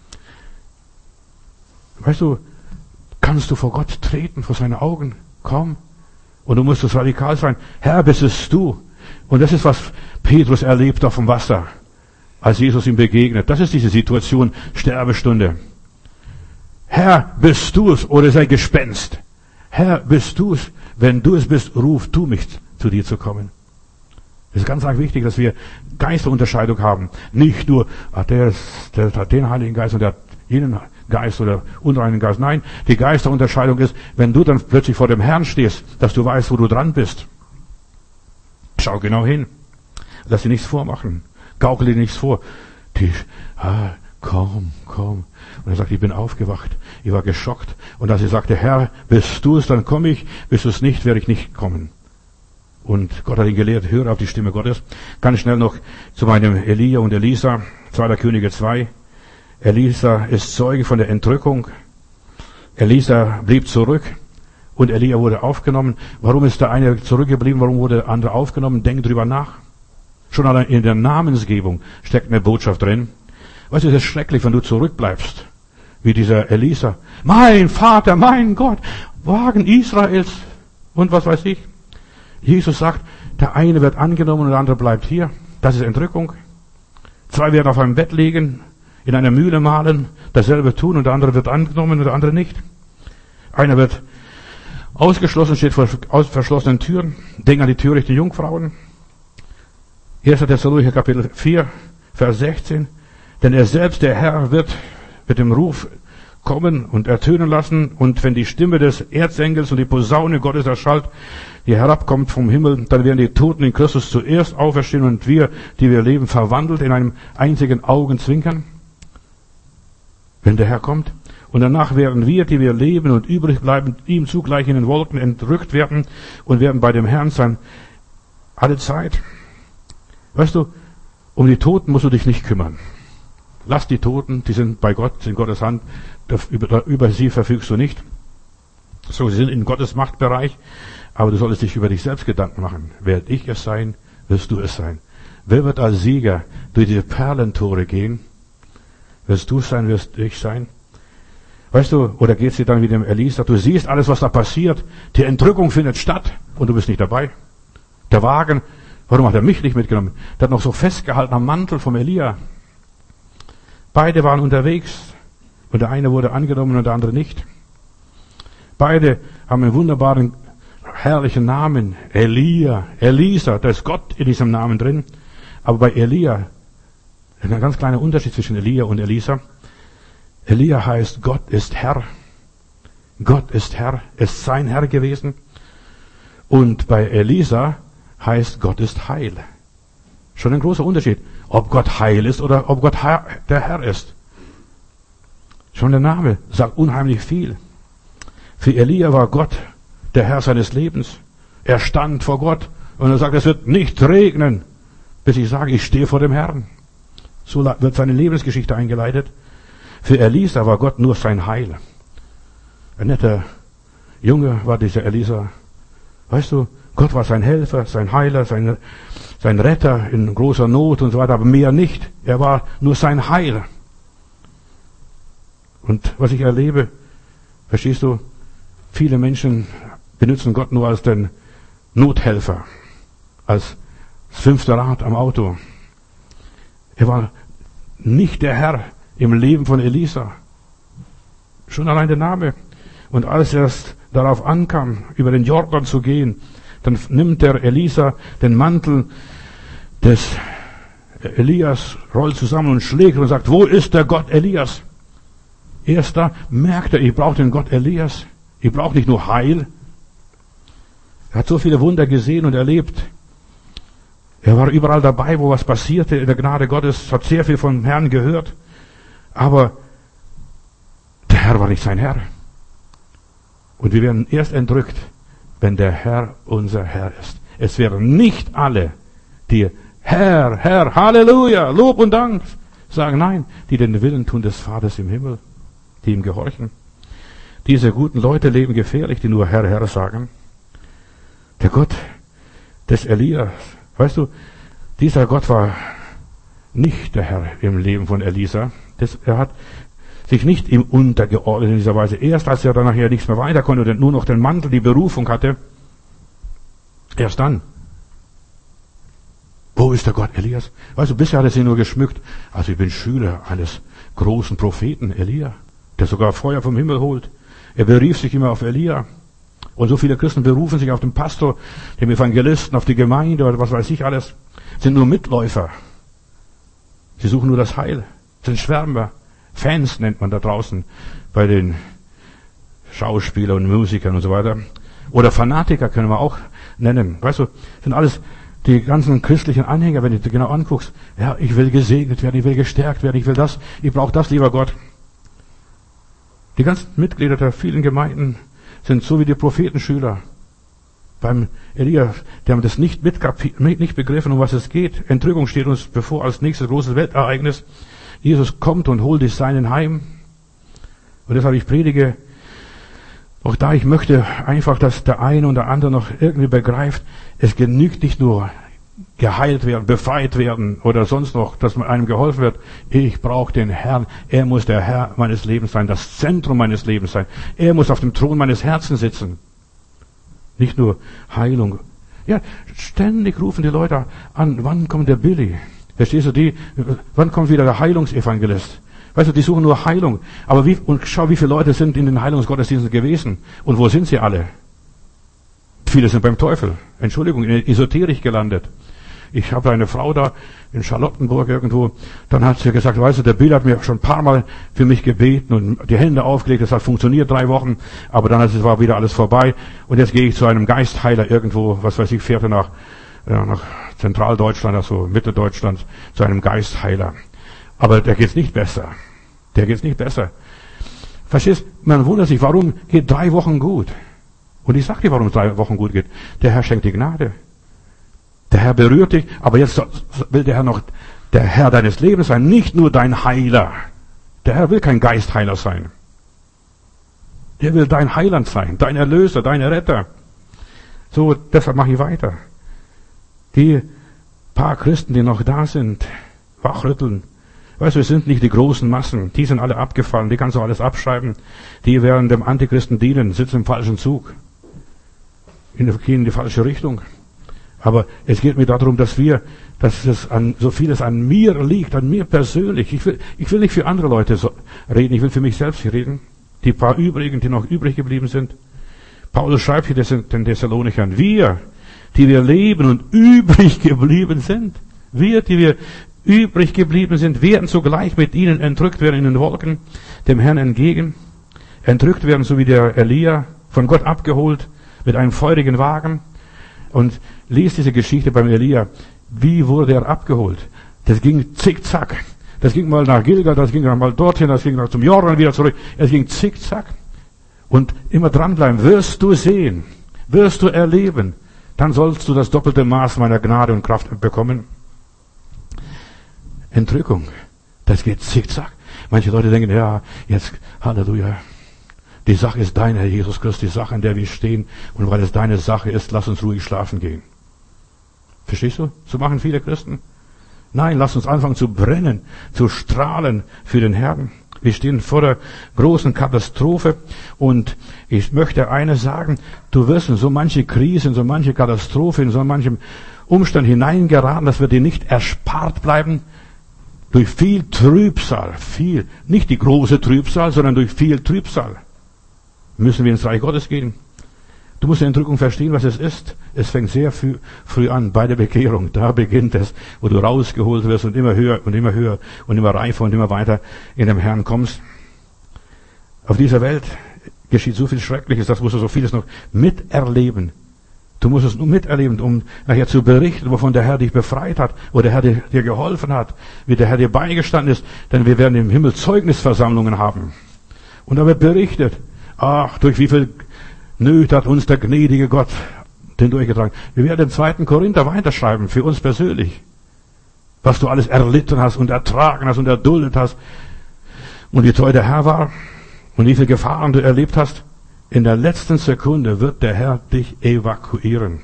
Weißt du, kannst du vor Gott treten, vor seine Augen? Komm. Und du musst es radikal sein. Herr, bist es du? Und das ist, was Petrus erlebt auf dem Wasser, als Jesus ihm begegnet. Das ist diese Situation, Sterbestunde. Herr, bist du es oder sei Gespenst? Herr, bist du es? Wenn du es bist, ruf du mich, zu dir zu kommen. Es ist ganz, ganz wichtig, dass wir Geisterunterscheidung haben. Nicht nur, ach, der, ist, der hat den Heiligen Geist und der hat jenen Geist oder unreinen Geist. Nein, die Geisterunterscheidung ist, wenn du dann plötzlich vor dem Herrn stehst, dass du weißt, wo du dran bist. Schau genau hin. Lass dir nichts vormachen. Gaukel dir nichts vor. Die, ah, komm, komm. Und er sagt, ich bin aufgewacht. Ich war geschockt. Und als ich sagte, Herr, bist du es, dann komme ich. Bist du es nicht, werde ich nicht kommen. Und Gott hat ihn gelehrt, höre auf die Stimme Gottes. Ganz schnell noch zu meinem Elia und Elisa, zweiter Könige zwei. Elisa ist Zeuge von der Entrückung. Elisa blieb zurück und Elia wurde aufgenommen. Warum ist der eine zurückgeblieben? Warum wurde der andere aufgenommen? Denk drüber nach. Schon allein in der Namensgebung steckt eine Botschaft drin. Weißt du, es ist schrecklich, wenn du zurückbleibst. Wie dieser Elisa. Mein Vater, mein Gott, Wagen Israels und was weiß ich. Jesus sagt, der eine wird angenommen und der andere bleibt hier. Das ist Entrückung. Zwei werden auf einem Bett liegen, in einer Mühle mahlen, dasselbe tun und der andere wird angenommen und der andere nicht. Einer wird ausgeschlossen, steht vor verschlossenen Türen. Denk an die törichten Jungfrauen. erster Thessalonicher Kapitel vier, Vers sechzehn. Denn er selbst, der Herr, wird mit dem Ruf kommen und ertönen lassen. Und wenn die Stimme des Erzengels und die Posaune Gottes erschallt, die herabkommt vom Himmel, dann werden die Toten in Christus zuerst auferstehen und wir, die wir leben, verwandelt in einem einzigen Augenzwinkern. Wenn der Herr kommt. Und danach werden wir, die wir leben und übrig bleiben, ihm zugleich in den Wolken entrückt werden und werden bei dem Herrn sein. Alle Zeit. Weißt du, um die Toten musst du dich nicht kümmern. Lass die Toten, die sind bei Gott, in Gottes Hand, über, über sie verfügst du nicht. So, sie sind in Gottes Machtbereich, aber du solltest dich über dich selbst Gedanken machen. Werde ich es sein, wirst du es sein. Wer wird als Sieger durch die Perlentore gehen? Wirst du es sein, wirst ich sein? Weißt du, oder geht es dir dann wie dem Elisa? Du siehst alles, was da passiert. Die Entrückung findet statt und du bist nicht dabei. Der Wagen, warum hat er mich nicht mitgenommen? Der hat noch so festgehalten am Mantel vom Elia. Beide waren unterwegs und der eine wurde angenommen und der andere nicht. Beide haben einen wunderbaren, herrlichen Namen. Elia, Elisa, da ist Gott in diesem Namen drin. Aber bei Elia, ein ganz kleiner Unterschied zwischen Elia und Elisa. Elia heißt, Gott ist Herr. Gott ist Herr, ist sein Herr gewesen. Und bei Elisa heißt, Gott ist Heil. Schon ein großer Unterschied, ob Gott Heil ist oder ob Gott Herr, der Herr ist. Schon der Name sagt unheimlich viel. Für Elia war Gott der Herr seines Lebens. Er stand vor Gott und er sagt, es wird nicht regnen, bis ich sage, ich stehe vor dem Herrn. So wird seine Lebensgeschichte eingeleitet. Für Elisa war Gott nur sein Heil. Ein netter Junge war dieser Elisa. Weißt du, Gott war sein Helfer, sein Heiler, sein, sein Retter in großer Not und so weiter, aber mehr nicht. Er war nur sein Heil. Und was ich erlebe, verstehst du, viele Menschen benutzen Gott nur als den Nothelfer, als das fünfte Rad am Auto. Er war nicht der Herr im Leben von Elisa. Schon allein der Name. Und als es darauf ankam, über den Jordan zu gehen, dann nimmt der Elisa den Mantel des Elias, rollt zusammen und schlägt und sagt, wo ist der Gott Elias? Erst da merkt er, ich brauche den Gott Elias. Ich brauche nicht nur Heil. Er hat so viele Wunder gesehen und erlebt. Er war überall dabei, wo was passierte in der Gnade Gottes, hat sehr viel vom Herrn gehört. Aber der Herr war nicht sein Herr. Und wir werden erst entrückt, wenn der Herr unser Herr ist. Es werden nicht alle, die Herr, Herr, Halleluja, Lob und Dank sagen, nein, die den Willen tun des Vaters im Himmel, die ihm gehorchen. Diese guten Leute leben gefährlich, die nur Herr, Herr sagen. Der Gott des Elias, weißt du, dieser Gott war nicht der Herr im Leben von Elisa. Das, er hat sich nicht ihm untergeordnet in dieser Weise. Erst als er dann nachher nichts mehr weiter konnte und nur noch den Mantel, die Berufung hatte, erst dann. Wo ist der Gott Elias? Weißt du, bisher hat er sich nur geschmückt. Also ich bin Schüler eines großen Propheten, Elia, der sogar Feuer vom Himmel holt. Er berief sich immer auf Elia. Und so viele Christen berufen sich auf den Pastor, den Evangelisten, auf die Gemeinde oder was weiß ich alles. Sind nur Mitläufer. Sie suchen nur das Heil. Sind Schwärmer. Fans nennt man da draußen bei den Schauspielern und Musikern und so weiter. Oder Fanatiker können wir auch nennen. Weißt du, sind alles die ganzen christlichen Anhänger, wenn du dir genau anguckst. Ja, ich will gesegnet werden, ich will gestärkt werden, ich will das, ich brauche das, lieber Gott. Die ganzen Mitglieder der vielen Gemeinden sind so wie die Prophetenschüler. Beim Elia, die haben das nicht mitkapiert, nicht begriffen, um was es geht. Entrückung steht uns bevor als nächstes großes Weltereignis. Jesus kommt und holt die Seinen heim. Und deshalb ich predige, auch da ich möchte einfach, dass der eine und der andere noch irgendwie begreift, es genügt nicht nur geheilt werden, befreit werden oder sonst noch, dass einem geholfen wird. Ich brauche den Herrn. Er muss der Herr meines Lebens sein, das Zentrum meines Lebens sein. Er muss auf dem Thron meines Herzens sitzen. Nicht nur Heilung. Ja, ständig rufen die Leute an, wann kommt der Billy? Verstehst du die? Wann kommt wieder der Heilungsevangelist? Weißt du, die suchen nur Heilung. Aber wie, und schau, wie viele Leute sind in den Heilungsgottesdiensten gewesen? Und wo sind sie alle? Viele sind beim Teufel. Entschuldigung, in der Esoterik gelandet. Ich habe eine Frau da in Charlottenburg irgendwo, dann hat sie gesagt, weißt du, der Bill hat mir schon ein paar Mal für mich gebeten und die Hände aufgelegt, das hat funktioniert drei Wochen, aber dann war wieder alles vorbei und jetzt gehe ich zu einem Geistheiler irgendwo, was weiß ich, fährt er nach, ja, nach Zentraldeutschland, also Mitteldeutschland, zu einem Geistheiler. Aber der geht's nicht besser. Der geht's nicht besser. Verstehst? Man wundert sich, warum geht drei Wochen gut? Und ich sag dir, warum es drei Wochen gut geht. Der Herr schenkt die Gnade. Der Herr berührt dich, aber jetzt will der Herr noch der Herr deines Lebens sein, nicht nur dein Heiler. Der Herr will kein Geistheiler sein. Der will dein Heiland sein, dein Erlöser, dein Retter. So, deshalb mache ich weiter. Die paar Christen, die noch da sind, wachrütteln. Weißt du, es sind nicht die großen Massen, die sind alle abgefallen, die kannst du alles abschreiben. Die werden dem Antichristen dienen, sitzen im falschen Zug. In, gehen in die falsche Richtung. Aber es geht mir darum, dass wir, dass es an, so vieles an mir liegt, an mir persönlich. Ich will, ich will nicht für andere Leute so reden, ich will für mich selbst reden. Die paar übrigen, die noch übrig geblieben sind. Paulus schreibt hier den Thessalonichern, wir, die wir leben und übrig geblieben sind, wir, die wir übrig geblieben sind, werden zugleich mit ihnen entrückt werden in den Wolken, dem Herrn entgegen, entrückt werden, so wie der Elia, von Gott abgeholt, mit einem feurigen Wagen. Und liest diese Geschichte beim Elia. Wie wurde er abgeholt? Das ging zickzack. Das ging mal nach Gilgal, das ging mal dorthin, das ging noch zum Jordan wieder zurück. Es ging zickzack. Und immer dranbleiben. Wirst du sehen, wirst du erleben, dann sollst du das doppelte Maß meiner Gnade und Kraft bekommen. Entrückung. Das geht zickzack. Manche Leute denken, ja, jetzt, Halleluja. Die Sache ist deine, Herr Jesus Christus, die Sache, in der wir stehen. Und weil es deine Sache ist, lass uns ruhig schlafen gehen. Verstehst du? So machen viele Christen. Nein, lass uns anfangen zu brennen, zu strahlen für den Herrn. Wir stehen vor der großen Katastrophe und ich möchte eines sagen, du wirst in so manche Krise, in so manche Katastrophe, in so manchem Umstand hineingeraten, das wird dir nicht erspart bleiben. Durch viel Trübsal, viel, nicht die große Trübsal, sondern durch viel Trübsal müssen wir ins Reich Gottes gehen. Du musst die Entrückung verstehen, was es ist. Es fängt sehr früh, früh an, bei der Bekehrung. Da beginnt es, wo du rausgeholt wirst und immer höher und immer höher und immer reifer und immer weiter in dem Herrn kommst. Auf dieser Welt geschieht so viel Schreckliches, das musst du so vieles noch miterleben. Du musst es nur miterleben, um nachher zu berichten, wovon der Herr dich befreit hat, wo der Herr dir, dir geholfen hat, wie der Herr dir beigestanden ist. Denn wir werden im Himmel Zeugnisversammlungen haben. Und da wird berichtet, ach, durch wie viel Nöte hat uns der gnädige Gott den durchgetragen. Wir werden im zweiten Korinther weiterschreiben, für uns persönlich. Was du alles erlitten hast und ertragen hast und erduldet hast. Und wie treu der Herr war. Und wie viele Gefahren du erlebt hast. In der letzten Sekunde wird der Herr dich evakuieren.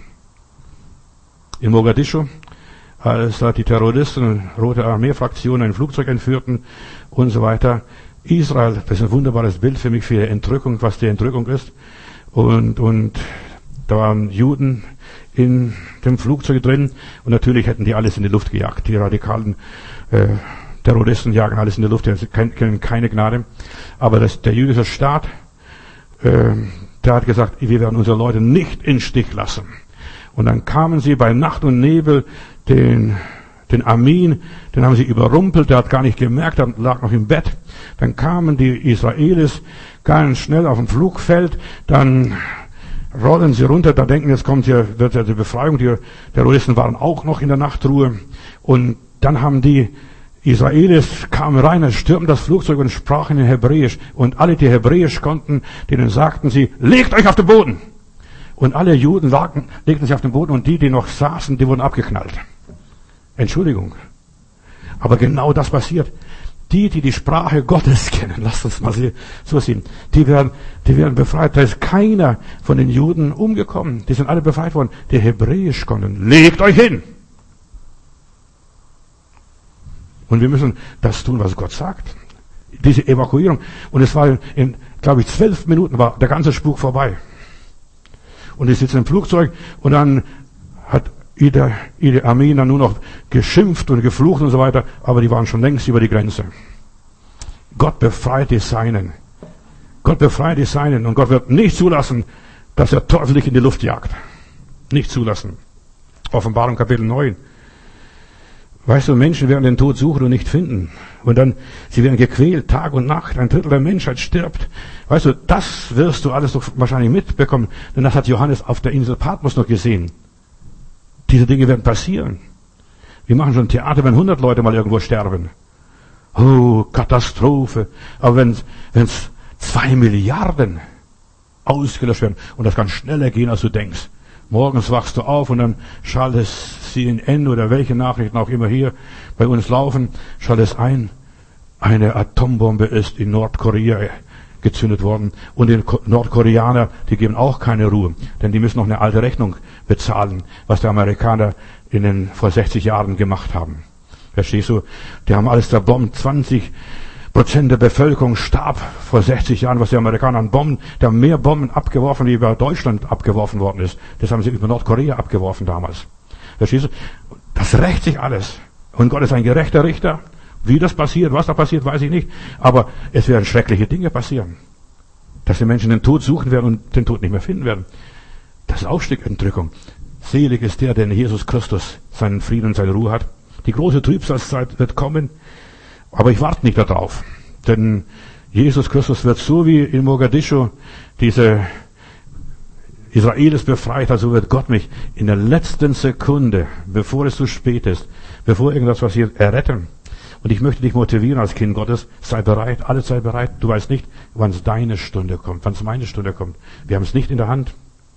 In Mogadischu, als da die Terroristen, Rote Armee-Fraktion, ein Flugzeug entführten und so weiter. Israel, das ist ein wunderbares Bild für mich, für die Entrückung, was die Entrückung ist. Und, und da waren Juden in dem Flugzeug drin und natürlich hätten die alles in die Luft gejagt. Die radikalen äh, Terroristen jagen alles in die Luft, die kennen keine Gnade. Aber das, der jüdische Staat, äh, der hat gesagt, wir werden unsere Leute nicht in Stich lassen. Und dann kamen sie bei Nacht und Nebel den den Amin, den haben sie überrumpelt, der hat gar nicht gemerkt, der lag noch im Bett. Dann kamen die Israelis ganz schnell auf dem Flugfeld, dann rollen sie runter, da denken, jetzt kommt hier, wird ja die Befreiung, die Terroristen waren auch noch in der Nachtruhe. Und dann haben die Israelis kamen rein, stürmten das Flugzeug und sprachen in Hebräisch. Und alle, die Hebräisch konnten, denen sagten sie, legt euch auf den Boden! Und alle Juden lagen, legten sich auf den Boden und die, die noch saßen, die wurden abgeknallt. Entschuldigung. Aber genau das passiert. Die, die die Sprache Gottes kennen, lasst uns mal so sehen, die werden, die werden befreit. Da ist keiner von den Juden umgekommen. Die sind alle befreit worden, die Hebräisch konnten. Legt euch hin! Und wir müssen das tun, was Gott sagt. Diese Evakuierung. Und es war in, glaube ich, zwölf Minuten war der ganze Spuk vorbei. Und die sitzen im Flugzeug und dann hat Idi, Idi Amin dann nur noch geschimpft und geflucht und so weiter, aber die waren schon längst über die Grenze. Gott befreit die Seinen. Gott befreit die Seinen und Gott wird nicht zulassen, dass der Teufel dich in die Luft jagt. Nicht zulassen. Offenbarung Kapitel neun. Weißt du, Menschen werden den Tod suchen und nicht finden. Und dann, sie werden gequält, Tag und Nacht. Ein Drittel der Menschheit stirbt. Weißt du, das wirst du alles doch wahrscheinlich mitbekommen. Denn das hat Johannes auf der Insel Patmos noch gesehen. Diese Dinge werden passieren. Wir machen schon Theater, wenn hundert Leute mal irgendwo sterben. Oh, Katastrophe. Aber wenn es zwei Milliarden ausgelöscht werden, und das kann schneller gehen, als du denkst. Morgens wachst du auf und dann schaltest C N N oder welche Nachrichten auch immer hier bei uns laufen, schaltest ein, eine Atombombe ist in Nordkorea gezündet worden. Und die Nordkoreaner, die geben auch keine Ruhe, denn die müssen noch eine alte Rechnung bezahlen, was die Amerikaner in den, vor sechzig Jahren gemacht haben. Verstehst du? Die haben alles zerbombt. zwanzig Prozent der Bevölkerung starb vor sechzig Jahren, was die Amerikaner an Bomben, die haben mehr Bomben abgeworfen, wie über Deutschland abgeworfen worden ist. Das haben sie über Nordkorea abgeworfen damals. Verstehst du? Das rächt sich alles. Und Gott ist ein gerechter Richter. Wie das passiert, was da passiert, weiß ich nicht. Aber es werden schreckliche Dinge passieren. Dass die Menschen den Tod suchen werden und den Tod nicht mehr finden werden. Das ist auch Stück Entrückung. Selig ist der, der in Jesus Christus seinen Frieden und seine Ruhe hat. Die große Trübsalzeit wird kommen. Aber ich warte nicht darauf. Denn Jesus Christus wird so wie in Mogadischu diese Israelis befreit hat, so wird Gott mich in der letzten Sekunde, bevor es zu spät ist, bevor irgendwas passiert, erretten. Und ich möchte dich motivieren als Kind Gottes, sei bereit, alle sei bereit. Du weißt nicht, wann es deine Stunde kommt, wann es meine Stunde kommt. Wir haben es nicht in der Hand.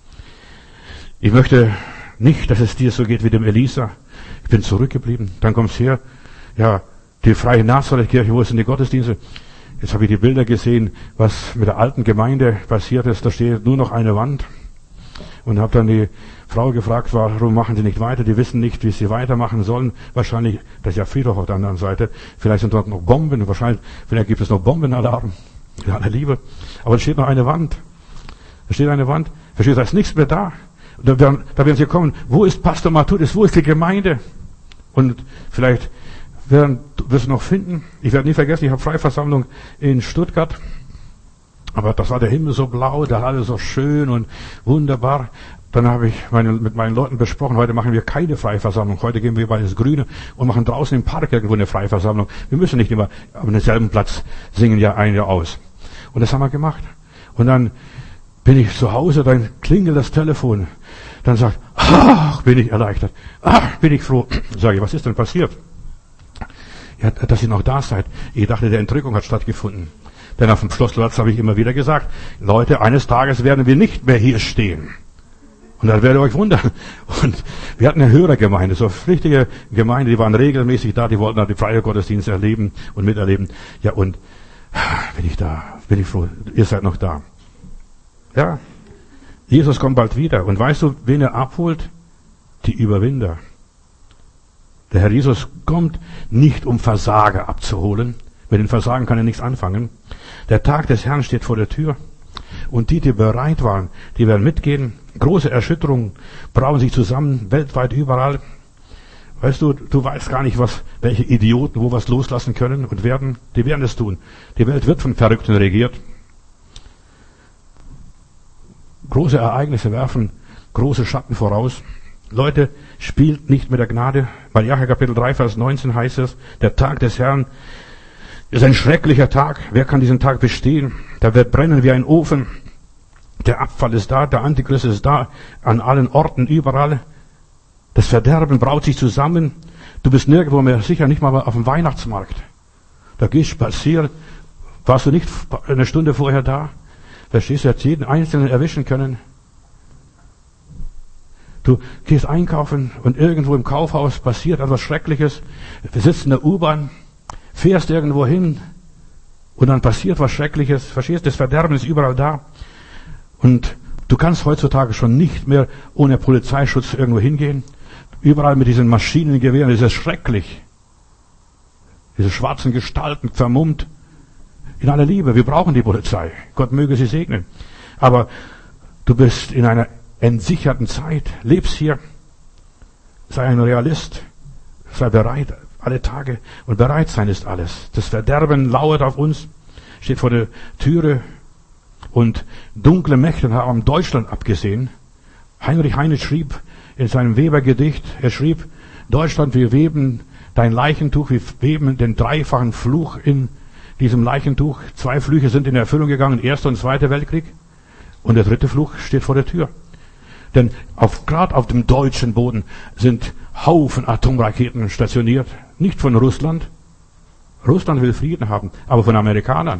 Ich möchte nicht, dass es dir so geht wie dem Elisa. Ich bin zurückgeblieben. Dann kommst her, ja, die Freie Nazareth-Kirche, wo sind die Gottesdienste? Jetzt habe ich die Bilder gesehen, was mit der alten Gemeinde passiert ist. Da steht nur noch eine Wand. Und habe dann die Frau gefragt, warum machen sie nicht weiter? Die wissen nicht, wie sie weitermachen sollen. Wahrscheinlich, das ist ja Friedhof auf der anderen Seite. Vielleicht sind dort noch Bomben. Wahrscheinlich, vielleicht gibt es noch Bombenalarm. Ja, alle Liebe. Aber es steht noch eine Wand. Da steht eine Wand. Verstehst du, da ist nichts mehr da. Da werden, da werden sie kommen. Wo ist Pastor Matthäus? Wo ist die Gemeinde? Und vielleicht werden, wirst du noch finden. Ich werde nie vergessen, ich habe Freiversammlung in Stuttgart. Aber das war der Himmel so blau, da war alles so schön und wunderbar. Dann habe ich meine, mit meinen Leuten besprochen, heute machen wir keine Freiversammlung. Heute gehen wir bei das Grüne und machen draußen im Park irgendwo eine Freiversammlung. Wir müssen nicht immer auf demselben Platz singen, ja ein Jahr aus. Und das haben wir gemacht. Und dann bin ich zu Hause, dann klingelt das Telefon. Dann sagt, ach, bin ich erleichtert. Ach, bin ich froh. Sage ich, was ist denn passiert? Ja, dass ihr noch da seid. Ich dachte, der Entrückung hat stattgefunden. Denn auf dem Schlossplatz habe ich immer wieder gesagt, Leute, eines Tages werden wir nicht mehr hier stehen. Und dann werdet ihr euch wundern. Und wir hatten eine Hörergemeinde, so eine richtige Gemeinde, die waren regelmäßig da, die wollten den freien Gottesdienst erleben und miterleben. Ja, und bin ich da, bin ich froh, ihr seid noch da. Ja, Jesus kommt bald wieder. Und weißt du, wen er abholt? Die Überwinder. Der Herr Jesus kommt nicht, um Versager abzuholen. Mit den Versagen kann er nichts anfangen. Der Tag des Herrn steht vor der Tür. Und die, die bereit waren, die werden mitgehen. Große Erschütterungen brauen sich zusammen, weltweit überall. Weißt du, du weißt gar nicht, was, welche Idioten wo was loslassen können und werden. Die werden es tun. Die Welt wird von Verrückten regiert. Große Ereignisse werfen große Schatten voraus. Leute, spielt nicht mit der Gnade. Malachi Kapitel drei, Vers neunzehn heißt es, der Tag des Herrn ist ein schrecklicher Tag. Wer kann diesen Tag bestehen? Da wird brennen wie ein Ofen. Der Abfall ist da, der Antichrist ist da, an allen Orten, überall. Das Verderben braut sich zusammen. Du bist nirgendwo mehr sicher, nicht mal auf dem Weihnachtsmarkt. Da gehst du spazieren. Warst du nicht eine Stunde vorher da? Verstehst du, jetzt jeden Einzelnen erwischen können. Du gehst einkaufen und irgendwo im Kaufhaus passiert etwas Schreckliches. Du sitzt in der U-Bahn, fährst irgendwo hin und dann passiert was Schreckliches. Verstehst du, das Verderben ist überall da. Und du kannst heutzutage schon nicht mehr ohne Polizeischutz irgendwo hingehen. Überall mit diesen Maschinengewehren, das ist schrecklich. Diese schwarzen Gestalten, vermummt. In aller Liebe, wir brauchen die Polizei. Gott möge sie segnen. Aber du bist in einer entsicherten Zeit, lebst hier, sei ein Realist, sei bereit, alle Tage. Und bereit sein ist alles. Das Verderben lauert auf uns, steht vor der Türe. Und dunkle Mächte haben Deutschland abgesehen. Heinrich Heine schrieb in seinem Weber-Gedicht, er schrieb, Deutschland, wir weben dein Leichentuch, wir weben den dreifachen Fluch in diesem Leichentuch. Zwei Flüche sind in Erfüllung gegangen, Erster und Zweiter Weltkrieg. Und der dritte Fluch steht vor der Tür. Denn auf, gerade auf dem deutschen Boden sind Haufen Atomraketen stationiert. Nicht von Russland. Russland will Frieden haben, aber von Amerikanern.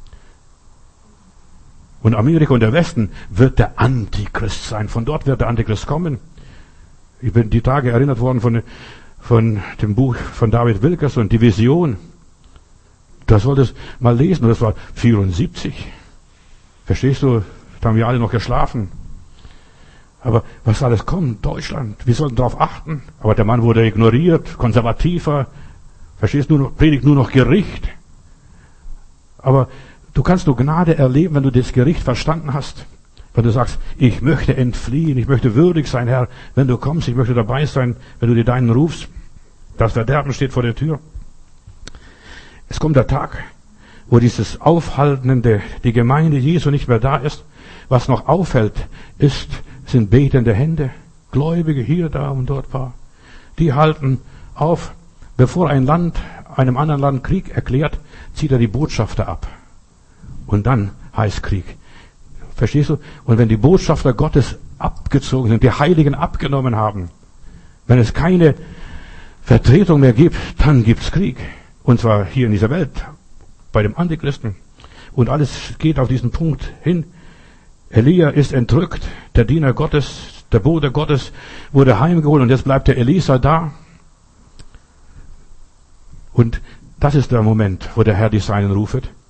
Und Amerika und der Westen wird der Antichrist sein. Von dort wird der Antichrist kommen. Ich bin die Tage erinnert worden von, von dem Buch von David Wilkerson, die Vision. Da solltest du mal lesen. Und das war vierundsiebzig. Verstehst du? Da haben wir alle noch geschlafen. Aber was alles kommt? Deutschland. Wir sollten darauf achten. Aber der Mann wurde ignoriert, konservativer. Verstehst du? Predigt nur noch Gericht. Aber du kannst nur Gnade erleben, wenn du das Gericht verstanden hast. Wenn du sagst, ich möchte entfliehen, ich möchte würdig sein, Herr, wenn du kommst, ich möchte dabei sein, wenn du dir deinen rufst. Das Verderben steht vor der Tür. Es kommt der Tag, wo dieses Aufhaltende, die Gemeinde Jesu nicht mehr da ist. Was noch auffällt, ist, sind betende Hände, Gläubige hier, da und dort war. Die halten auf, bevor ein Land einem anderen Land Krieg erklärt, zieht er die Botschafter ab. Und dann heißt Krieg. Verstehst du? Und wenn die Botschafter Gottes abgezogen sind, die Heiligen abgenommen haben, wenn es keine Vertretung mehr gibt, dann gibt's Krieg. Und zwar hier in dieser Welt, bei dem Antichristen. Und alles geht auf diesen Punkt hin. Elia ist entrückt, der Diener Gottes, der Bote Gottes wurde heimgeholt und jetzt bleibt der Elisa da. Und das ist der Moment, wo der Herr die Seinen rufet.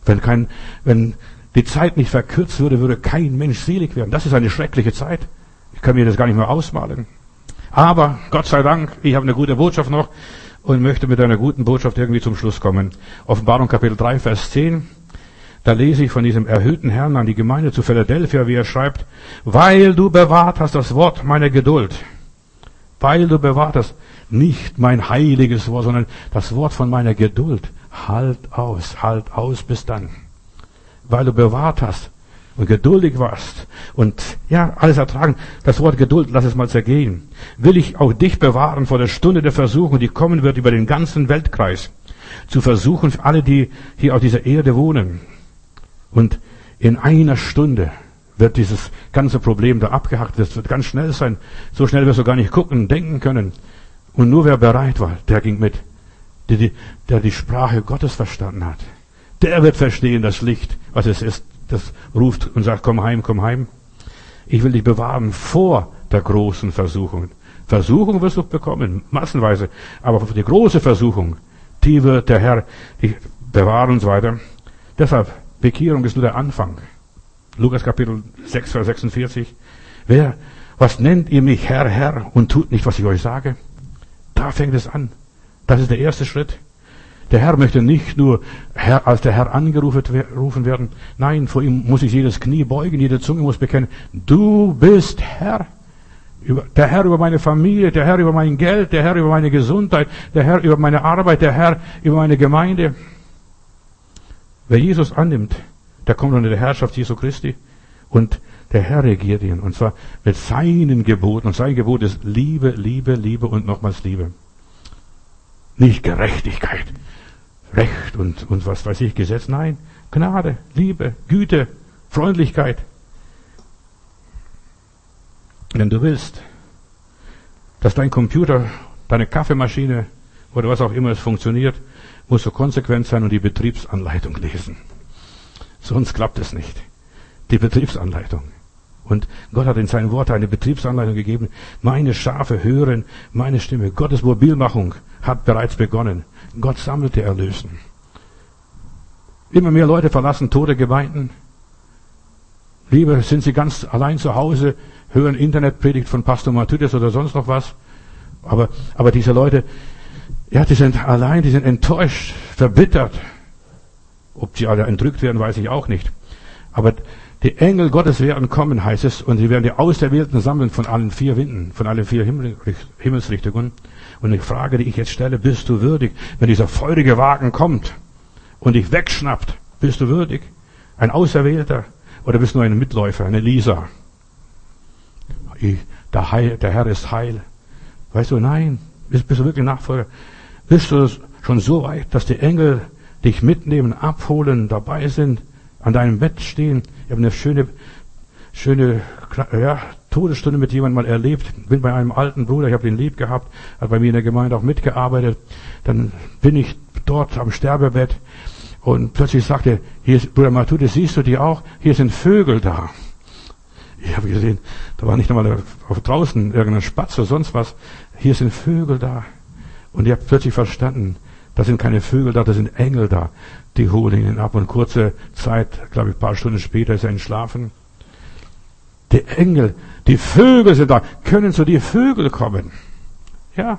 Wenn kein, wenn die Zeit nicht verkürzt würde, würde kein Mensch selig werden. Das ist eine schreckliche Zeit. Ich kann mir das gar nicht mehr ausmalen. Aber Gott sei Dank, ich habe eine gute Botschaft noch und möchte mit einer guten Botschaft irgendwie zum Schluss kommen. Offenbarung Kapitel drei, Vers zehn. Da lese ich von diesem erhöhten Herrn an die Gemeinde zu Philadelphia, wie er schreibt, weil du bewahrt hast das Wort meiner Geduld. Weil du bewahrt hast, nicht mein heiliges Wort, sondern das Wort von meiner Geduld. Halt aus, halt aus bis dann. Weil du bewahrt hast und geduldig warst und ja, alles ertragen. Das Wort Geduld, lass es mal zergehen. Will ich auch dich bewahren vor der Stunde der Versuchung, die kommen wird über den ganzen Weltkreis. Zu versuchen für alle, die hier auf dieser Erde wohnen. Und in einer Stunde wird dieses ganze Problem da abgehackt. Das wird ganz schnell sein. So schnell wirst du gar nicht gucken, denken können. Und nur wer bereit war, der ging mit. Der die, der die Sprache Gottes verstanden hat. Der wird verstehen, das Licht, was es ist. Das ruft und sagt, komm heim, komm heim. Ich will dich bewahren vor der großen Versuchung. Versuchung wirst du bekommen, massenweise. Aber die große Versuchung, die wird der Herr dich bewahren und so weiter. Deshalb, Bekehrung ist nur der Anfang. Lukas Kapitel sechs, Vers sechsundvierzig. Wer, was nennt ihr mich Herr, Herr und tut nicht, was ich euch sage? Da fängt es an. Das ist der erste Schritt. Der Herr möchte nicht nur Herr, als der Herr angerufen werden. Nein, vor ihm muss sich jedes Knie beugen, jede Zunge muss bekennen, du bist Herr. Der Herr über meine Familie, der Herr über mein Geld, der Herr über meine Gesundheit, der Herr über meine Arbeit, der Herr über meine Gemeinde. Wer Jesus annimmt, der kommt unter der Herrschaft Jesu Christi und der Herr regiert ihn. Und zwar mit seinen Geboten. Und sein Gebot ist Liebe, Liebe, Liebe und nochmals Liebe. Nicht Gerechtigkeit, Recht und, und was weiß ich, Gesetz. Nein, Gnade, Liebe, Güte, Freundlichkeit. Wenn du willst, dass dein Computer, deine Kaffeemaschine oder was auch immer es funktioniert, musst du konsequent sein und die Betriebsanleitung lesen. Sonst klappt es nicht. Die Betriebsanleitung. Und Gott hat in seinem Wort eine Betriebsanleitung gegeben. Meine Schafe hören meine Stimme. Gottes Mobilmachung hat bereits begonnen. Gott sammelt die Erlösten. Immer mehr Leute verlassen tote Gemeinden. Lieber sind sie ganz allein zu Hause, hören Internetpredigt von Pastor Matthäus oder sonst noch was. Aber, aber diese Leute, ja, die sind allein, die sind enttäuscht, verbittert. Ob sie alle entrückt werden, weiß ich auch nicht. Aber die Engel Gottes werden kommen, heißt es, und sie werden die Auserwählten sammeln von allen vier Winden, von allen vier Himmelsrichtungen. Und die Frage, die ich jetzt stelle, bist du würdig, wenn dieser feurige Wagen kommt und dich wegschnappt, bist du würdig? Ein Auserwählter oder bist du nur ein Mitläufer, eine Lisa? Ich, der, Heil, der Herr ist heil. Weißt du, nein, bist, bist du wirklich Nachfolger? Bist du schon so weit, dass die Engel dich mitnehmen, abholen, dabei sind, an deinem Bett stehen? Ich habe eine schöne, schöne, ja, Todesstunde mit jemandem mal erlebt. Bin bei einem alten Bruder, ich habe ihn lieb gehabt, hat bei mir in der Gemeinde auch mitgearbeitet. Dann bin ich dort am Sterbebett und plötzlich sagte er, hier ist, Bruder Matthäus, siehst du die auch? Hier sind Vögel da. Ich habe gesehen, da war nicht einmal auf draußen irgendein Spatz oder sonst was. Hier sind Vögel da. Und ich habe plötzlich verstanden, da sind keine Vögel da, da sind Engel da. Die holen ihn ab und kurze Zeit, glaube ich, ein paar Stunden später ist er entschlafen. Die Engel, die Vögel sind da. Können zu dir Vögel kommen? Ja.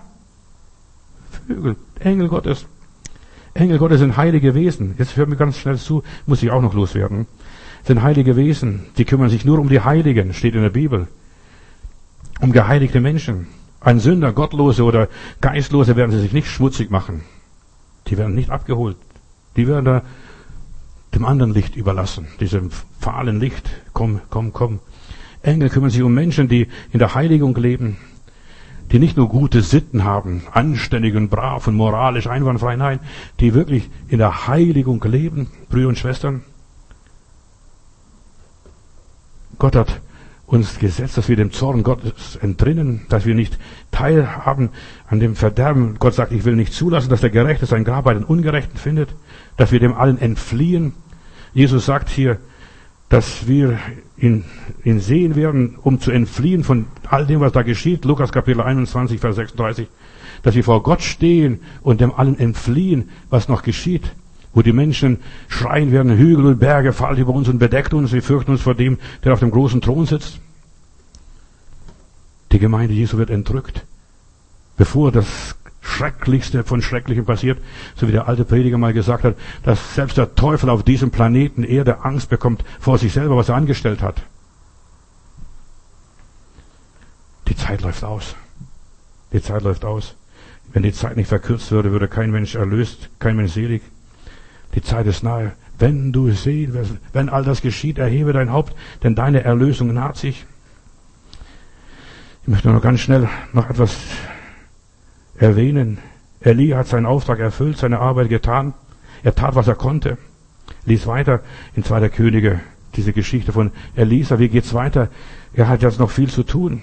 Vögel, Engel Gottes. Engel Gottes sind heilige Wesen. Jetzt hör mir ganz schnell zu, muss ich auch noch loswerden. Sind heilige Wesen. Die kümmern sich nur um die Heiligen, steht in der Bibel. Um geheiligte Menschen. Ein Sünder, Gottlose oder Geistlose werden sie sich nicht schmutzig machen. Die werden nicht abgeholt. Die werden da dem anderen Licht überlassen. Diesem fahlen Licht. Komm, komm, komm. Engel kümmern sich um Menschen, die in der Heiligung leben. Die nicht nur gute Sitten haben, anständig und brav und moralisch einwandfrei. Nein, die wirklich in der Heiligung leben. Brüder und Schwestern. Gott hat uns gesetzt, dass wir dem Zorn Gottes entrinnen, dass wir nicht teilhaben an dem Verderben. Gott sagt, ich will nicht zulassen, dass der Gerechte sein Grab bei den Ungerechten findet, dass wir dem allen entfliehen. Jesus sagt hier, dass wir ihn, ihn sehen werden, um zu entfliehen von all dem, was da geschieht. Lukas Kapitel einundzwanzig, Vers sechsunddreißig, dass wir vor Gott stehen und dem allen entfliehen, was noch geschieht. wo die Menschen schreien werden, Hügel und Berge fallen über uns und bedeckt uns, wir fürchten uns vor dem, der auf dem großen Thron sitzt. Die Gemeinde Jesu wird entrückt, bevor das Schrecklichste von Schrecklichem passiert, so wie der alte Prediger mal gesagt hat, dass selbst der Teufel auf diesem Planeten Erde Angst bekommt vor sich selber, was er angestellt hat. Die Zeit läuft aus. Die Zeit läuft aus. Wenn die Zeit nicht verkürzt würde, würde kein Mensch erlöst, kein Mensch selig. Die Zeit ist nahe. Wenn du sehen wirst, wenn all das geschieht, erhebe dein Haupt, denn deine Erlösung naht sich. Ich möchte noch ganz schnell noch etwas erwähnen. Elia hat seinen Auftrag erfüllt, seine Arbeit getan. Er tat, was er konnte. Lies weiter in zweiter Könige, diese Geschichte von Elisa. Wie geht's weiter? Er hat jetzt noch viel zu tun.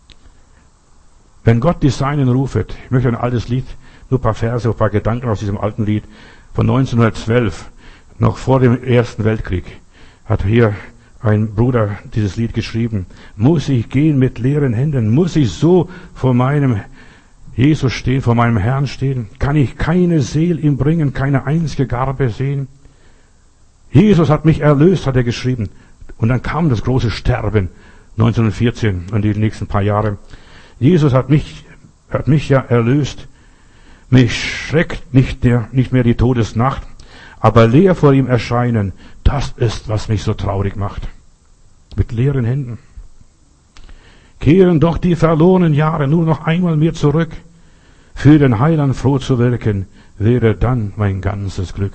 Wenn Gott die Seinen rufet, ich möchte ein altes Lied, nur ein paar Verse, ein paar Gedanken aus diesem alten Lied von neunzehnhundertzwölf, noch vor dem Ersten Weltkrieg, hat hier ein Bruder dieses Lied geschrieben. Muss ich gehen mit leeren Händen? Muss ich so vor meinem Jesus stehen, vor meinem Herrn stehen? Kann ich keine Seel ihm bringen, keine einzige Garbe sehen? Jesus hat mich erlöst, hat er geschrieben. Und dann kam das große Sterben, neunzehnhundertvierzehn und die nächsten paar Jahre. Jesus hat mich, hat mich ja erlöst. Mich schreckt nicht, der, nicht mehr die Todesnacht, aber leer vor ihm erscheinen, das ist, was mich so traurig macht. Mit leeren Händen. Kehren doch die verlorenen Jahre nur noch einmal mir zurück. Für den Heiland froh zu wirken, wäre dann mein ganzes Glück.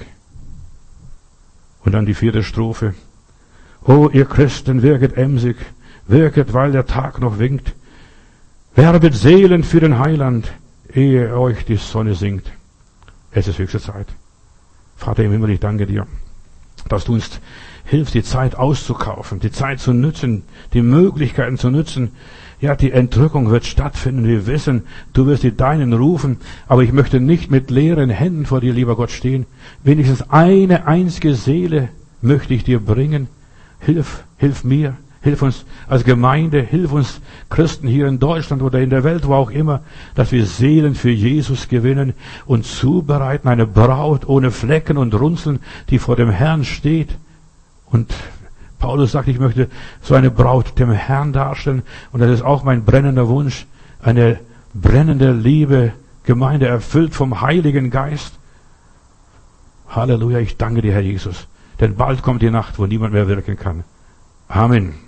Und dann die vierte Strophe. O ihr Christen, wirket emsig, wirket, weil der Tag noch winkt. Werbet Seelen für den Heiland, ehe euch die Sonne sinkt. Es ist höchste Zeit. Vater im Himmel, ich danke dir, dass du uns hilfst, die Zeit auszukaufen, die Zeit zu nützen, die Möglichkeiten zu nützen. Ja, die Entrückung wird stattfinden. Wir wissen, du wirst die Deinen rufen, aber ich möchte nicht mit leeren Händen vor dir, lieber Gott, stehen. Wenigstens eine einzige Seele möchte ich dir bringen. Hilf, hilf mir. Hilf uns als Gemeinde, hilf uns Christen hier in Deutschland oder in der Welt, wo auch immer, dass wir Seelen für Jesus gewinnen und zubereiten, eine Braut ohne Flecken und Runzeln, die vor dem Herrn steht. Und Paulus sagt, ich möchte so eine Braut dem Herrn darstellen. Und das ist auch mein brennender Wunsch, eine brennende Liebe, Gemeinde erfüllt vom Heiligen Geist. Halleluja, ich danke dir, Herr Jesus. Denn bald kommt die Nacht, wo niemand mehr wirken kann. Amen.